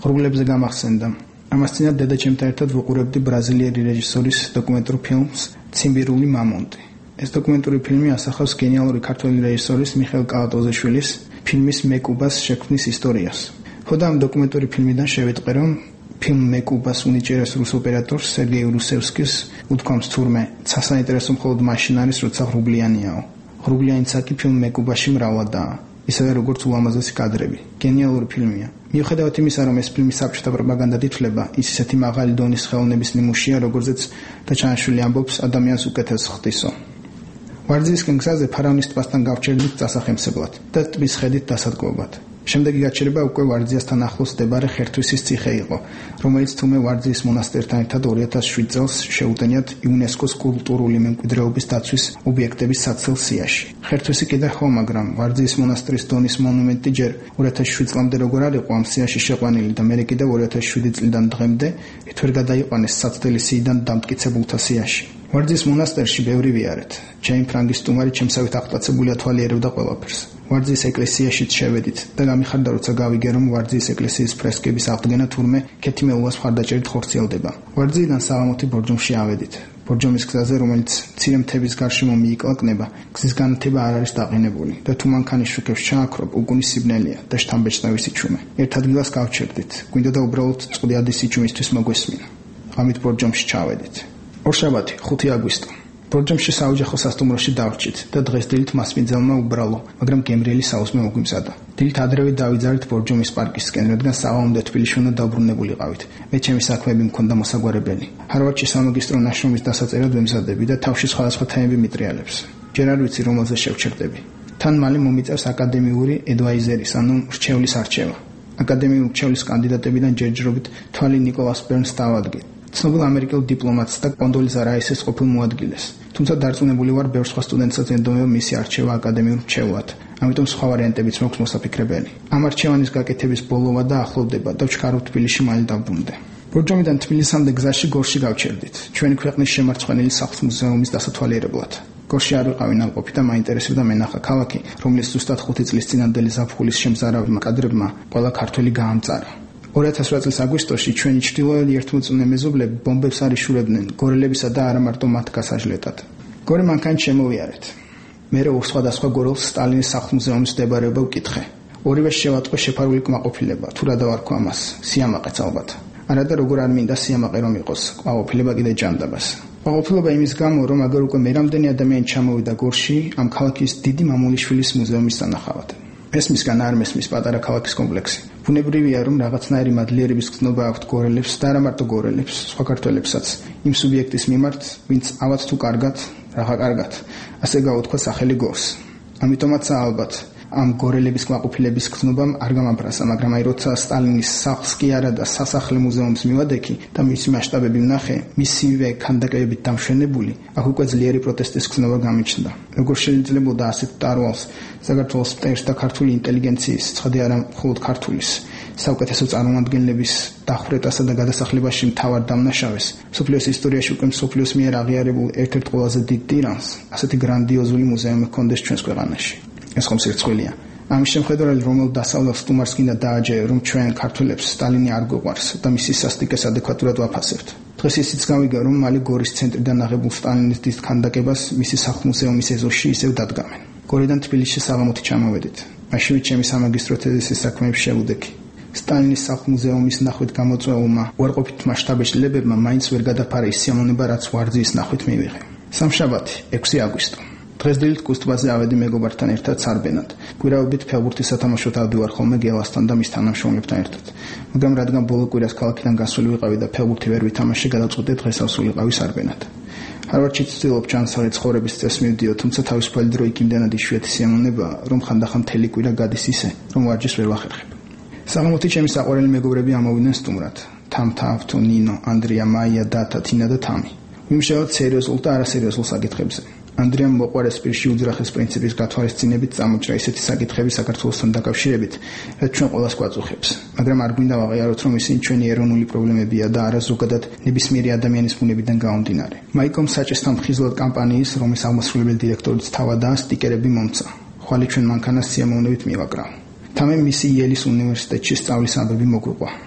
Speaker 5: ღრუბლებზე გამახსენდა. ამას წინათ დედაჩემთან ერთად ვუყურებდი ბრაზილიელი რეჟისორის დოკუმენტურ ფილმს ციმბირული მამონტი. ეს დოკუმენტური ფილმი ასახავს გენიალური ქართველი რეჟისორის მიხეილ კალატოზეშვილის ფილმის მეკუბას შექმნის ისტორიას. ხოდა ამ დოკუმენტური ფილმიდან შევიტყე, რომ ფილმ მეკუბას უნიჭერეს რუს ოპერატორს სერგეი რუსევსკის უთქვამს თურმე სასაინტერესო მხოლოდ მაშინ არის, როცა ღრუბლიანიაო. ღრუბლიანიცა კი ფილმ მეკუბაში მრავლადაა. ისევე როგორც ულამაზესი კადრები. გენიალური ფილმია. მიუხედავად იმისა, რომ ეს ფილმი საბჭოთა პროპაგანდად ითვლება, ის ისეთი მაღალი დონის ხელოვნების ნიმუშია, როგორზეც დაჩანიშვილი ამბობს, ადამიანს უკეთეს ხდისო. ვარძიისკენ გზაზე ფარავნის ტბასთან გავჩერდით წასახემსებლად და ტბის ხედით დასადგმობად. შემდეგი გაჩერება უკვე ვარძიასთან ახლოს მდებარე ხერთვისის ციხე იყო, რომელიც თუმე ვარძიის მონასტერთან ერთად ორი ათას შვიდ წელს შეუტენიათ იუნესკოს კულტურული მემკვიდრეობის დაცვის ობიექტების საცელ სიაში. ხერთვისი კიდევ ხო, მაგრამ ვარძიის მონასტრის დონის მონუმენტი ჯერ ორი ათას შვიდ წლამდე როგორ არ იყო ამ სიაში შეყვანილი და მერე კიდევ ორი ათას შვიდი წლიდან დღემდე ერთ ვერ გადაიყვანეს საცდელი სიიდან დამტკიცებულთა სიაში. ვარძიის მონასტერში ბევრი ვიარეთ. ჩემი ფრანგის სტუმარი ჩემსავით აღტაცებული ათვალიერებდა ყველაფერს. ვარძიის ეკლესიაშიც შევედით და გამიხარდა, როცა გავიგე, რომ ვარძიის ეკლესიის ფრესკების აღდგენა თურმე ქეთიმეულას მხარდაჭერით ხორციელდება. ვარძიიდან საღამოთი ბორჯომში ავედით. ბორჯომის გზაზე, რომელიც მცირე მთების გარშემო მიიკლაკნება, გზის განათება არ არის დაყენებული და თუ მანქანის შუქებს ჩააქრობ, უგუნის სიბნელეა და შთამბეჭდავი სიჩუმე. ერთ ადგილას გავჩერდით. გვინდა და უბრალოდ წყვილადი სიჩუმისთვის მოგვესმინა. ამით ბორჯომში ჩავედით. ორშაბათი, ხუთი აგვისტო. ბორჯომში საოჯახო სასტუმროში დავრჩით და დღეს დილით მასპინძელმა უბრალო, მაგრამ გემრიელი საუზმე მოგვიმზადა. დილით ადრევე დავიძარით ბორჯომის პარკისკენ, რადგან საღამომდე თბილისში უნდა დაუბრუნებულიყავით. მე ჩემი საქმეები მქონდა მოსაგვარებელი. ჰარვარდში სამაგისტრო ნაშრომის დასაწერად ვემზადები და თავში სხვადასხვა თემები მიტრიალებს. ჯერ არ ვიცი, რომელზე შევჩერდები. თან მალე მომიწევს აკადემიური ედვაიზერის, ანუ რჩევლის არჩევა. აკადემიური რჩევლის კანდიდატებიდან ჯერჯერობით თვალი ნიკოლას ბერნს დავადგეთ. ცნობილ ამერიკელ დიპლომატს და კონდოლიზა რაისის ყოფილ მოადგილეს. თუმცა დარწმუნებული ვარ, ბევრ სხვა სტუდენტსაც ენდომება მისი არჩევა აკადემიურ რჩევლად. ამიტომ სხვა ვარიანტებიც მაქვს მოსაფიქრებელი. ამ არჩევანის გაკეთების ბოლოვა და ახლოვდება და ვჩქარავ თბილისში მალე დავბრუნდე. ბორჯომიდან თბილისამდე გზაში გორში გავჩერდით. ჩვენი ქვეყნის შემარცხვენილი სახლ-მუზეუმის დასათვალიერებლად. გორში არ ვიყავი ნაყოფი და მაინტერესებდა მენახა ქალაქი, რომელიც ზუსტად ხუთი წლის წინანდელი ზაფხულის შემზარავი კადრებმა ყველა ქართველი გაამწარა. ორი ათას ოთხ წლის აგვისტოში ჩვენი ჩრდილოელი ერთმოწმუნე მეზობლები ბომბებს არ იშურებდნენ გორელებისა და არა მარტო მათ გასაჟლეტად. გორე მანქანით შემოვიარეთ. მერე ორ სხვადასხვა გორელს სტალინის სახლ-მუზეუმის მდებარეობა ვკითხე. ორივეს შევატყვე შეფარული კმაყოფილება, თუ რა დავარქვა ამას, სიამაყეც ალბათ. არა და როგორ არ მინდა სიამაყე რომ იყოს, კმაყოფილება კიდე ჭანდაბას. კმაყოფილება იმის გამო, რომ აგერ უკვე მე რამდენი ადამიანი ჩამოვიდა გორში ამ ქალაქის დიდი მამულიშვილის მუზეუმის სანახავად. მესმისგან არ მესმის პატარა ქალაქის კომპლექსი. ბუნებრივია, რომ რაღაცნაირი მადლიერების გზნობა აქვთ გორელებს და არა მარტო გორელებს, სხვა ქართველებსაც, იმ სუბიექტის მიმართ, ვინც ავად თუ კარგად, რაღა კარგად, ასე გაუთქვა სახელი გორს. ამიტომაც ალბათ ამ გორელების კმაყოფილების გზნობამ არ გამაფრასა, მაგრამ აი როცა სტალინის სახლს კი არა და სასახლე მუზეუმს მივადექი და მისი მასშტაბები ვნახე, მისივე ქანდაკებებით დამშვენებული, აქ უკვე ძლიერი პროტესტის გზნობა გამიჩნდა. როგორ შეიძლებოდა ასეთ ტარვალს საქართველოს მტერს და ქართული ინტელიგენციის, ცხადე არა მხოლოდ ქართulis, საუკეთესო წარმომადგენლების დახვრეტასა და გადასახლებაში მთავარ დამნაშავეს, სოფლიოს ისტორიაში უკვე სოფლიოს მიერ აღიარებულ ერთ-ერთ ყველაზე დიდ ტირანს, ასეთი გრანდიოზული მუზეუმი ჰქონდეს ჩვენს ქვეყანაში. ეს ხომ სირცხვილია. ამის შემხედარად, რომელ დასავლელ სტუმარს კიდე დააჯერა, რომ ჩვენ ქართველებს სტალინი არ გვყვარს და მისი სასტიკეს ადეკვატურად ვაფასებთ. დღეს ისიც გავიგე, რომ მალე გორის ცენტრიდან აღებულ სტალინის დიდ ქანდაკებას მისი სახლ-მუზეუმის ეზოში ისევ დადგამენ. გორიდან თბილისში საღამოთი ჩამოვედით. მაშინვე ჩემი სამაგისტრო თეზისის საქმეებს შევუდექი. სტალინის სახლ-მუზეუმის ნახვით გამოწვეულმა უარყოფით მასშტაბეჭდილებებმა მაინც ვერ გადაფარა ის სიამოვნება, რაც ვარძიის ნახვით მივიღე. სამშაბათი, ექვსი აგვისტო. დღეს დილით კუსტბაზე ავედი მეგობართან ერთად სარბენად. კვირაობით ფეხბურთის სათამაშოდ ავდივარ ხოლმე გელასთან და მის თანამშრომლებთან ერთად. მაგრამ რადგან ბოლო კვირას ქალაქიდან გასული ვიყავი და ფეხბურთი ვერ ვითამაშე, გადავწყვიტე დღეს ავსულიყავი სარბენად. ჰარვარდში ცდილობ ჩანსავი ცხოვრების წესს მივდიო, თუმცა თავისუფალი დრო იქ იმდენად იშვიათი სიამოვნება, რომ ხანდახან მთელი კვირა გადის ისე, რომ ვარჯიშს ვერ ვახერხებ. საღამოთი ჩემი საყვარელი მეგობრები ამოვიდნენ სტუმრად. თამთა, ავთო, ნინო, ანდრია, მაია, დათა, თინა და თამი. ვიმუშაოთ სერიოზულ და არასერიოზულ საკითხებზე. ანდრიამ მოყვარეს პირში უძრახეს პრინციპის გათვალისწინებით წამოჭრა ისეთი საკითხები საქართველოსთან დაკავშირებით, რაც ჩვენ ყველას გვაწუხებს. მაგრამ არ გვინდა ვაღიაროთ, რომ ისინი ჩვენი ეროვნული პრობლემებია და არა ზოგადად ნებისმიერი ადამიანის ბუნებიდან გამომდინარე. მაიკომ საჭესთან მხიზლად კამპანიის, რომლის აღმასრულებელი დირექტორიც თავადაა, სტიკერები მომცა. ხვალე ჩვენ მანქანას სიამოვნებით მივაკრავ. თამე მისი იელის უნივერსიტეტში სწავლის ამბები მოგვიყვა.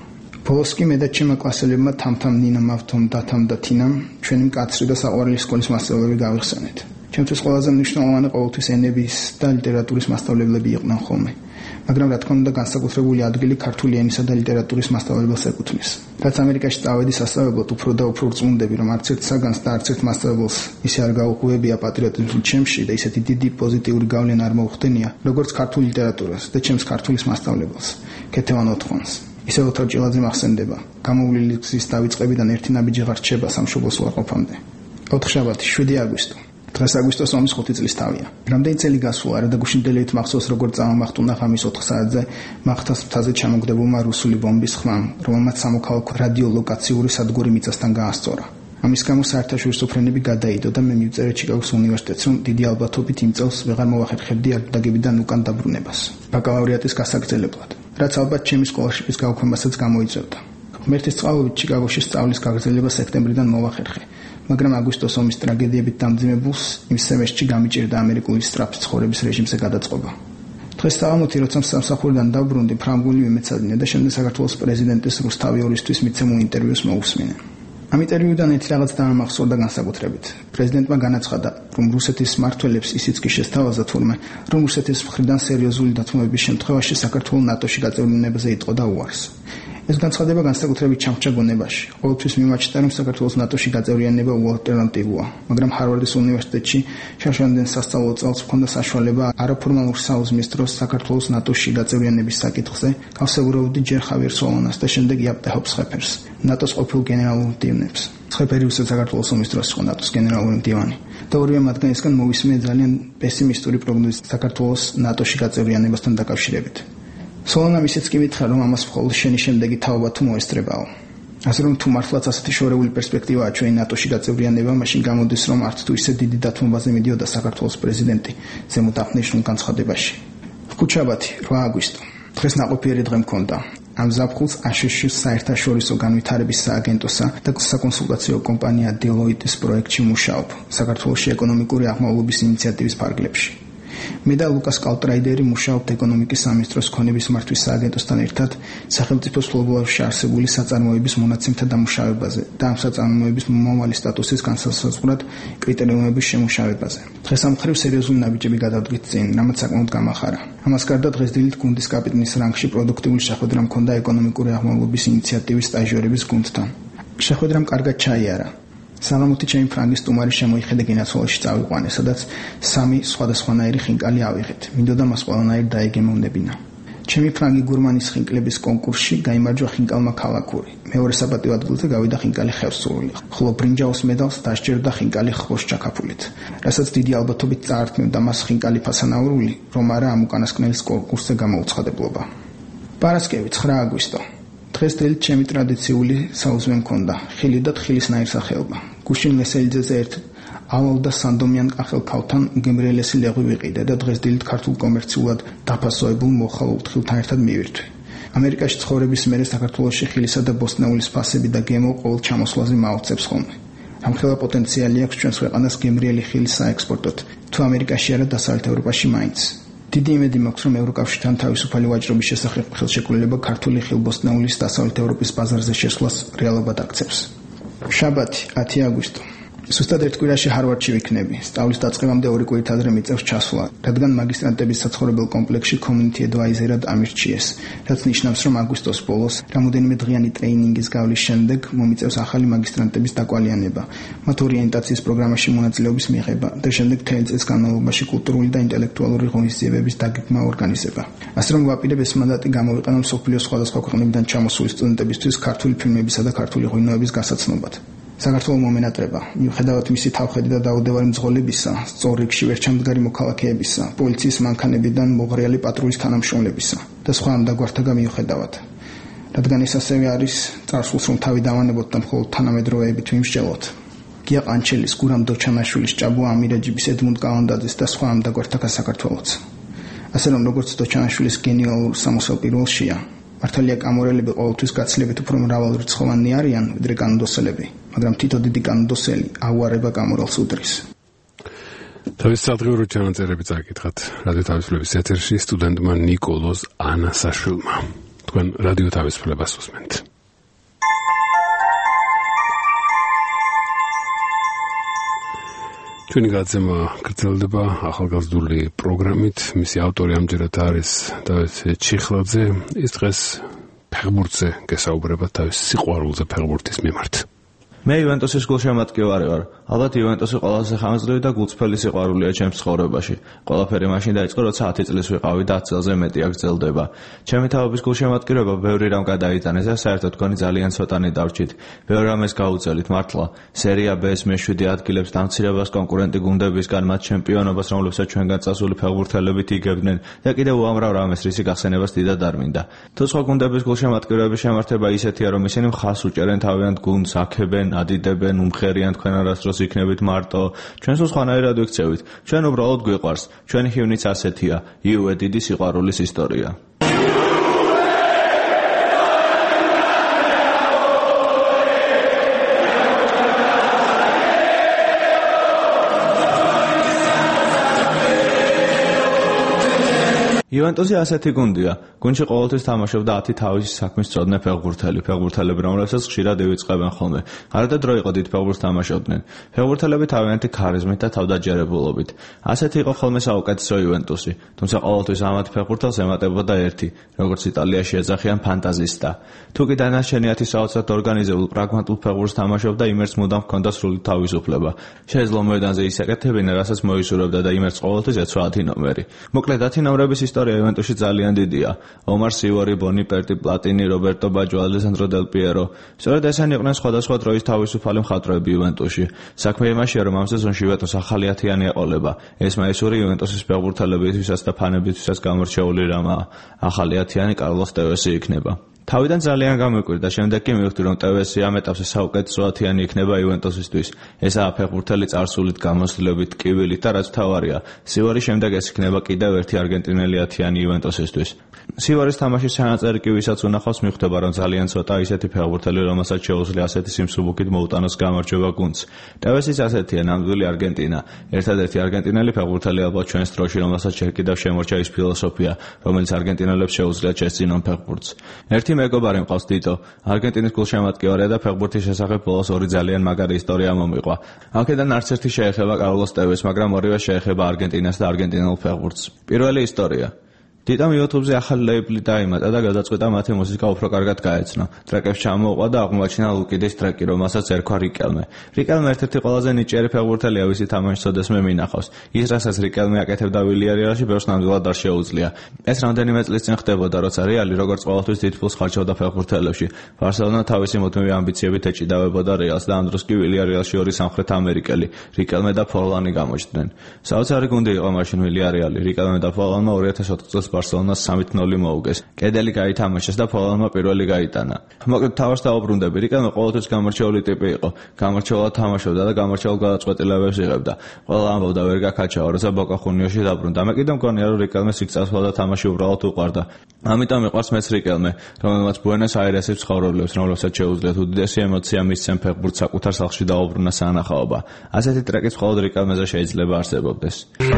Speaker 5: ბოლოს კი მე და ჩემმა კლასელებმა თამთამ ნინამ ავთომ დათამ და თინამ ჩვენი მკაცრი და საყვარელი სკოლის მასწავლებლები გავიხსენეთ. ჩემთვის ყველაზე მნიშვნელოვანი ყოველთვის ენების და ლიტერატურის მასწავლებლები იყვნენ ხოლმე. მაგრამ რა თქმა უნდა განსაკუთრებული ადგილი ქართული ენისა და ლიტერატურის მასწავლებელს ეკუთვნის. რაც ამერიკაში წავედი სასწავლებლად, უფრო და უფრო რწმუნდები, რომ არც ერთ საგანს და არც ერთ მასწავლებელს ისე არ გაუღვევია პატრიოტიზმი ჩემში და ისეთი დიდი პოზიტიური გავლენა არ მოუხდენია, როგორც ქართული ლიტერატურას და ჩემს ქართულის მასწავლებელს, ქეთევან ოთხონს. ისე ოთარ ჭილაძე მახსენდება, გამოვლილი გზის დავიწყებიდან ერთი ნაბიჯი აღარ რჩება სამშობლოს უარყოფამდე. ოთხშაბათი, შვიდი აგვისტო. დღეს აგვისტოს ომის ხუთი წლის თავია. რამდენი წელი გასულა, რა და გუშინდელით მახსოვს როგორ წამახტუნა ღამის ოთხ საათზე მახთას მთაზე ჩამოგდებულმა რუსული ბომბის ხმამ, რომელმაც სამოქალაქო რადიოლოკაციური სადგური მიწასთან გაასწორა. ამის გამო საერთაშორისო ფრენები გადაიდო და მე მივწერე ჩიკაგოს უნივერსიტეტს, რომ დიდი ალბათობით იმ წელს ვეღარ მოვახერხებდი არდაგებიდან უკან დაბრუნებას, ბაკალავრიატის გასაგრძელებლად, რაც ალბათ ჩემი სკოლარშიპის გაუქმებასაც გამოიწევდა. ღმერთის წყალობით ჩიკაგოში სწავლის გაგრძელება სექტემბრიდან მოვახერხე. მაგრამ აგვისტოს ომის ტრაგედიებით დამძიმებულს იმ სემესტრში გამიჭირდა ამერიკული სწრაფი ცხოვრების რეჟიმზე გადაწყობა. დღეს საღამოთი როცა სამსახურიდან დაბრუნდი, ფრანგული ვიმეცადინე და შემდეგ საქართველოს პრეზიდენტის რუსთავი ორისთვის მიცემულ ინტერვიუს მოусმინე. ამ ინტერვიუდან ერთი რაღაც დაამახსოვრდა განსაკუთრებით. პრეზიდენტმა განაცხადა, რომ რუსეთის მმართველებს ისიც კი შესთავაზა თურმე, რომ რუსეთის მხრიდან სერიოზული დათმობების შემთხვევაში საქართველოს ნატოში გაწევრიანებაზე იტყოდა უარს. ეს განცხადება განსაკუთრებით ჩამრჩა გონებაში. ყოველთვის მიმაჩნდა, რომ საქართველოს ნატოში გაწევრიანება უალტერნატივოა, მაგრამ ჰარვარდის უნივერსიტეტში შაშანდენ სასწავლო წელს ჰქონდა საშუალება არაფორმალურ საუზმის დროს საქართველოს ნატოში გაწევრიანების საკითხზე გავსაუბრებოდი ჯერ ხავიერ სოლონას და შემდეგ იაპტეჰობს ხეფერს, ნატოს ყოფილ გენერალურ მდივანებს. ხეფერი უცებ საქართველოს ომის დროს იყო ნატოს გენერალური მდივანი და ორივე მათგანისგან მოვისმინე ძალიან პესიმისტური პროგნოზი საქართველოს ნატოში გაწევრიანებასთან დაკავშირებით. სოლონამ ისიც კი მითხრა, რომ ამას მხოლოდ შენი შემდეგი თაობა თუ მოესწრებაო. ასე რომ თუ მართლაც ასეთი შორეული პერსპექტივაა ჩვენი ნატოში გაწევრიანება, მაშინ გამოდის, რომ არც თუ ისე დიდი დათმობაზე მიდიოდა საქართველოს პრეზიდენტი ზემოთ აღნიშნულ განცხადებაში. ხუთშაბათი, რვა აგვისტო. დღეს ნაყოფიერი დღე მქონდა. ამ ზაფხულს აშშ-ის საერთაშორისო განვითარების სააგენტოსა და საკონსულტაციო კომპანია Deloitte-ის პროექტში მუშაობ საქართველოში ეკონომიკური აღმავლობის ინიციატივის ფარგლებში. მე და ლუკას კალტრაიდერი მუშაობთ ეკონომიკის სამინისტროს ქონების მართვის სააგენტოსთან ერთად სახელმწიფოს ფლობელში არსებული საწარმოების მონაცემთა დამუშავებაზე და ამ საწარმოების მომავალი სტატუსის განსაზღვრად კრიტერიუმების შემუშავებაზე. დღეს ამ მხრივ სერიოზული ნაბიჯები გადავდგით წინ, რამაც საკმაოდ გამახარა. ამას გარდა დღეს დილით გუნდის კაპიტნის რანგში პროდუქტიული შეხვედრა მქონდა ეკონომიკური აღმავლობის ინიციატივის სტაჟიორების გუნდთან. შეხვედრამ კარგად ჩაიარა. საღამოთი ჩემი ფრანგის სტუმარი შემოიხედა გენაცვალში წავიყვანე, სადაც სამი სხვადასხვანაირი ხინკალი ავიღეთ. მინდოდა მას ყველანაირ დაეგემოვნებინა. ჩემი ფრანგი გურმანის ხინკლების კონკურსში გაიმარჯვა ხინკალმა ქალაქური. მეორე საპატიო ადგილზე გავიდა ხინკალი ხევსურული, ხოლო ბრინჯაოს მედალს დასჯერდა ხინკალი ხბოს ჩაკაფულით, რასაც დიდი ალბათობით წაართმევდა მას ხინკალი ფასანაურული, რომ არა ამ უკანასკნელის კონკურსზე გამოუცხადებლობა. პარასკევი, ცხრა აგვისტო. დღეს დილით ჩემი ტრადიციული საუზმე მქონდა, ხილი და თხილისნაირ სახეობა. გუშინ მესელიძეზე ერთ ავალ და სანდომიან კახელ ქალთან უგემრიელესი ლეღვი ვიყიდე და დღეს დილით ქართულ კომერციულად დაფასოებულ მოხალულ თხილთან ერთად მივირთვი. ამერიკაში ცხოვრების მერე საქართველოში ხილისა და ბოსტნეულის ფასები და გემო ყოველ ჩამოსვლაზე მაუწყებს ხოლმე. ამხელა პოტენციალი აქვს ჩვენს ქვეყანას გემრიელი ხილის საექსპორტოდ, თუ ამერიკაში არა დასავლეთ ევროპაში მაინც. დიდი იმედი მაქვს, რომ ევროკავშირთან თავისუფალი ვაჭრობის შესახებ ხელშეკრულება ქართული ხილბოსტნეულის დასავლეთ ევროპის ბაზარზე შესვლას რეალობად აქცევს. შაბათი, ათი აგვისტო. სუსტად ერთ კვირაში ჰარვარდში ვიქნები. სწავლის დაწყებამდე ორი კვირით ადრე მიწევს ჩასვლა, რადგან მაგისტრანტების საცხოვრებელ კომპლექსში community advisor-ად ამირჩიეს, რაც ნიშნავს, რომ აგვისტოს ბოლოს რამოდენიმე დღიანი ტრეინინგის გავლის შემდეგ მომიწევს ახალი მაგისტრანტების დაკვალიანება, მათ ორიენტაციის პროგრამაში მონაწილეობის მიღება და შემდეგ მთელი წლის განმავლობაში კულტურული და ინტელექტუალური ღონისძიებების დაგეგმა ორგანიზება. ასე რომ ვაპირებ ეს მანდატი გამოვიყენო მსოფლიოს სხვადასხვა ქვეყნებიდან ჩამოსული სტუდენტებისთვის ქართული ფილმებისა და ქართული ღვინოების გასაცნობად. საქართველოს მომენატრება, მიუხედავად მისი თავხედი და დაუდევარი მძღოლებისა, სწორ რიგში ვერჩამდგარი მოქალაქეებისა, პოლიციის მანქანებიდან მოღრიალი პატრულის თანამშრომლებისა და სხვა ამ დაგვართა მიუხედავად. რადგან ეს ასევე არის წარსულს, რომ თავი დავანებოთ და მხოლოდ თანამედროვეებით ვიმსჯელოთ. გია ყანჩელის, გურამ დოჩანაშვილის, ჭაბუა ამირაჯიბის, ედმუნდ კალანდაძის და სხვა ამ დაგვართა საქართველოს. ასე რომ როგორც დოჩანაშვილის გენიალურ სამოსელ პირველშია, მართალია კამორელები ყოველთვის გაცილებით უფრო მრავალრიცხოვანი არიან, ვიდრე კანონდოსელები, მაგრამ თითო დიდი კანონდოსელი აუარება კამორელს უდრის.
Speaker 1: თავის სადღეურო ჩანაწერები წაკითხათ რადიო თავისუფლების ეთერში სტუდენტმა ნიკოლოზ ანასაშვილმა. თქვენ რადიო თავისუფლებას უსმენთ. ჩვენი გაცემა გრძელდება ახალგაზრდული პროგრამით. მისი ავტორი ამჯერად არის დავით ჩიხლაძე. ის დღეს ფეხბურთზე გესაუბრება, თავის სიყვარულზე ფეხბურთის მიმართ.
Speaker 15: მე იუვენტუსის გულშემატკივარი ვარ. ალბათ იუვენტუსი ყველაზე ხანგრძლივი და გულწრფელი სიყვარულია ჩემს ცხოვრებაში. ყველაფერი მაშინ დაიწყო, როცა ათი წლის ვიყავი და ათი წელზე მეტი აგრძელდება. ჩემი თაობის გულშემატკივრება ბევრი რამ გადაიტანეს და საერთოდ გონი ძალიან ცოტანი დავრჩით. ბევრ რამეს გაუწელით მართლა. სერია B-ს მეშვიდე ადგილებს დამცირებას კონკურენტი გუნდებისგან მათ ჩემპიონობას, რომლებსაც ჩვენგან წასული ფეხბურთელებით იგებდნენ და კიდევ უამრავ რამეს, რისი გახსენებას დიდად არ მინდა. თუ სხვა გუნდების გულშემატკივრების შემართება ისეთია, რომ ისინი მხას უჭერენ თავიანთ გუნდს, აქებენ ადიდებენ, უმხერიან თქვენ არასდროს იქნებით მარტო. ჩვენ სულ სხვანაირად ვიქცევით. ჩვენ უბრალოდ გვიყვარს. ჩვენი ხივნიც ასეთია. იუვე დიდი სიყვარულის ისტორია. იუვენტუსი ასეთი გუნდია. გუნდში ყოველთვის თამაშობდა ათი თავისი საქმის მწოდნე ფეხბურთელი, ფეხბურთელები, რომლებსაც ხშირად ივიწყებენ ხოლმე. არადა დრო იყო დიდ ფეხბურთს თამაშობდნენ. ფეხბურთელები თავიანთი ქარიზმით და თავდაჯერებულობით. ასეთი იყო ხოლმე საუკეთესო იუვენტუსი. თუმცა ყოველთვის ამათ ფეხბურთელს ემატებოდა ერთი, როგორც იტალიაში ეძახიან ფანტაზისტა. თუ კი დანარჩენი ათი საოცრად ორგანიზებულ პრაგმატულ ფეხბურთს თამაშობდა, იმერს მუდამ ჰქონდა სრული თავისუფლება. შეეძლო მოედანზე ისაკეთებინა, რასაც მოისურვებდა და იმერს ყოველთვის ეცვა ათი ნომერი. მოკლედ ათი ნომრების ისტორია იუვენტუსში ძალიან დიდია. ომარ სივორი, ბონი პერტი, პლატინი, რობერტო ბაჯო, ალესანდრო დელ პიერო. სწორედ ესენი იყვნენ სხვადასხვა დროის თავისუფალი მხატვრები იუვენტუსში. საქმე იმაშია, რომ ამ სეზონში იუვენტუსს ახალი ათიანი ეყოლება. ეს მაისური იუვენტუსის ფეხბურთელებისთვისაც და ფანებისთვისაც გამორჩეული რამაა. ახალი ათიანი კარლოს ტევესი იქნება. თავიდან ძალიან გამეკვირდა, შემდეგ კი მივხვდი, რომ ტევესი ამ ეტაპზე საუკეთესო ათიანი იქნება იუვენტუსისთვის. ესაა ფეხბურთელი წარსულით, გამოსვლებით, ტკივილით და რაც მთავარია, სივარის შემდეგ ეს იქნება კიდევ ერთი არგენტინელი ათიანი იუვენტუსისთვის. სივარის თამაშის ჩანაწერი კი ვისაც უნახავს, მიხვდება, რომ ძალიან ცოტა ისეთი ფეხბურთელი, რომელსაც შეუძლია ასეთი სიმსუბუქით მოუტანოს გამარჯვება გუნდს. ტევესიც ასეთია, ნამდვილი არგენტინა. ერთადერთი არგენტინელი ფეხბურთელი ალბათ ჩვენს დროში, რომელსაც ჯერ კიდევ შემორჩა ის ფილოსოფია, რომელიც არგენტინელებს შეუძლიათ შეესწინონ ფეხბურთს. ერთი მეგობარი მყავს ტიტო, არგენტინის გულშემატკივარია და ფეხბურთის შესახებ ბოლოს ორი ძალიან მაგარი ისტორია მომიყვა. აქედან არც ერთი შეეხება კარლოს ტევეს, მაგრამ ორივე შეეხება არგენტინას და არგენტინულ ფეხბურთს. პირველი ისტორია. ტიტომ YouTube-ზე ახალი ლეიბლი დაიმატა და გადაწყვიტა მათი მუსიკა უფრო კარგად გაეცნო. ტრეკებს ჩამოუყვა და აღმოაჩინა ლუკიდის ტრეკი, რომელსაც ერქვა რიკელმე. რიკელმე ერთ-ერთი ყველაზე ნიჭიერი ფეხბურთელია, ვისი თამაშს სოდესმე მინახავს. ის, რასაც რიკელმე აკეთებდა ვილიარეალში, ბევრს ნამდვილად არ შეუძლია. ეს რამდენიმე წლის წინ ხდებოდა, როცა რეალი როგორც ყოველთვის დიდ ფულს ხარჯავდა ფეხბურთელებში. ბარსელონა თავისი მუდმივი ამბიციებით ეჭიდავებოდა რეალს და ამ დროს კი ვილიარეალში ორი სამხრეთ ამერიკელი, რიკელმე და ფორლანი გამოჩნდნენ. საოცარი გუნდი იყო მაშინ ვილიარეალი. რიკელმე და ფორლანმა ორი ათას ოთხ წელს ბარსელონას სამი ნული მოუგეს. კედელი გაითამაშეს და ფორლანმა პირველი გაიტანა. მოკლედ თავს დაუბრუნდები, რიკელმე ყოველთვის გამორჩეული ტიპი იყო. გამორჩეულად თამაშობდა და გამორჩეულ გადაწყვეტილებებს იღებდა. ყველა ამბობდა ვერ გაკაჩაო, როცა ბოკა ხუნიოში დაბრუნდა. მე კიდევ მგონია, რომ რიკელმეს იქ წასვლა და თამაში უბრალოდ უყვარდა. ამიტომ მიყვარს მეც რიკელმე, რომელმაც ბუენოს აირესის ცხოვრობს, რომლებსაც შეუძლიათ უდიდესი ემოცია მისცემ ფეხბურთს საკუთარ სახლში დაუბრუნა სანახაობა. ასეთი ტრეკიც მხოლოდ რიკელმეზე შეიძლება არსებობდეს.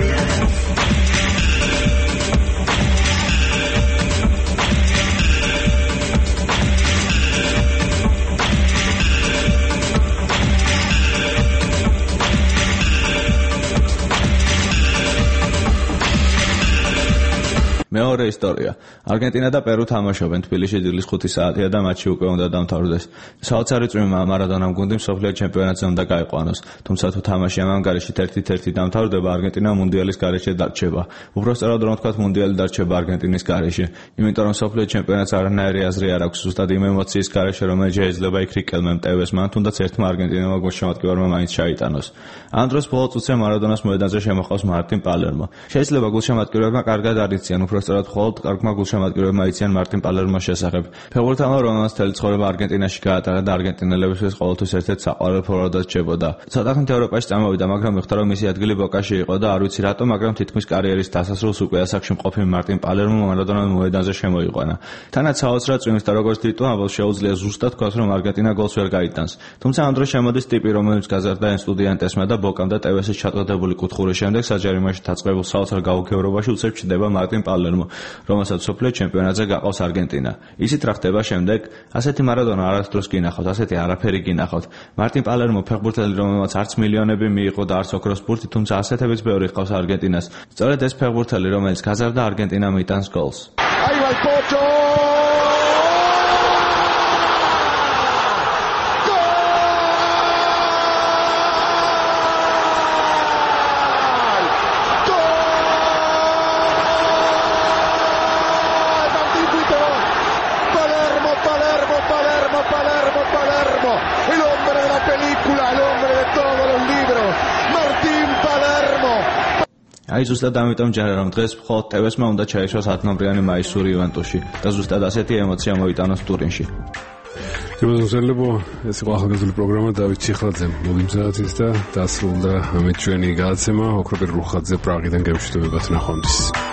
Speaker 15: მეორე ისტორია. არგენტინა და პერუ თამაშობენ, თბილისში დილის ხუთი საათია და მატჩი უკვე უნდა დამთავრდეს. საოცარი წვიმა მარადონამ გუნდი მსოფლიო ჩემპიონატზე უნდა გაიყვანოს, თუმცა თუ თამაში ამ ანგარიშით ერთ-ერთი დამთავრდება, არგენტინა მუნდიალის გარეშე დარჩება. უბრალოდ რომ ვთქვათ, მუნდიალი დარჩება არგენტინის გარეშე, იმიტომ რომ მსოფლიო ჩემპიონატს არანაირი აზრი არ აქვს, ზუსტად იმ ემოციის გარეშე, რომელიც შეიძლება იქ რიკელმემ, ტევესმა, თუნდაც ერთმა არგენტინელმა გულშემატკივარმა მაინც ჩაიტანოს. ამ დროს ბოლო წუთზე მარადონას მოედანზე შემოხავს მარტინ პალერმო. შეიძლება გულშემატკივრებმა კარგად არ იციან, უფრო სწორად მხოლოდ კარგმა გულშემატკივრებმა იციან მარტინ პალერმოს შესახებ. ფეხბურთელმა, რომელმაც მთელი ცხოვრება არგენტინაში გაატარა და არგენტინელებისთვის ყოველთვის ერთ-ერთ საყვარელ ფორვარდად რჩებოდა. ცოტა ხნით ევროპაში წამოვიდა, მაგრამ მიხვდა, რომ მისი ადგილი ბოკაში იყო და არ ვიცი რატომ, მაგრამ თითქმის კარიერის დასასრულს უკვე ასაკში მყოფი მარტინ პალერმო მარადონამ მოედანზე შემოიყვანა. თანაც საოცრად წვიმს და როგორც ტიტო ამბობს, შეუძლია ზუსტად თქვას, რომ არგენტინა გოლს ვერ გაიტანს. თუმცა ამ დროს შემოდის ტიპი, რომელიც გაზარდა ესტუდიანტესმა და ბოკამ და ტევესის ჩატყდებული კუთხურის შემდეგ საჯარიმოში დაწყებულ საოცარ გაუგებრობაში უცებ ჩდება მარტინ პალერმო. რომელსაც მსოფლიო ჩემპიონატზე გაყავს არგენტინა. ისიც რა ხდება შემდეგ? ასეთი მარადონა არასდროს გინახავთ, ასეთი არაფერი გინახავთ. მარტინ პალერმო ფეხბურთელი, რომელმაც არც მილიონები მიიღო და არც ოქროს ბურთი, თუმცა ასეთებიც ბევრი ყავს არგენტინას. სწორედ ეს ფეხბურთელი, რომელიც გაზარდა არგენტინამ იტანს გოლს.
Speaker 16: Ahí va el Pocho.
Speaker 15: აი ზუსტად ამიტომ ჯერა რომ დღეს მხოლოდ ტე ვეს-მა უნდა ჩაეშვას ათნომრიანი მაისური ივენტოში და ზუსტად ასეთი ემოცია მოიტანოს ტურინში.
Speaker 1: იმასწრებო ეს იყო ახალგაზრდული პროგრამა დავით ჩიხლაძემ მოგიმზადეთ და დასრულდა ამით ჩვენი გადაცემა ოქროპირ რუხაძე პრაღიდან გემშვიდობებად ნახვამდის.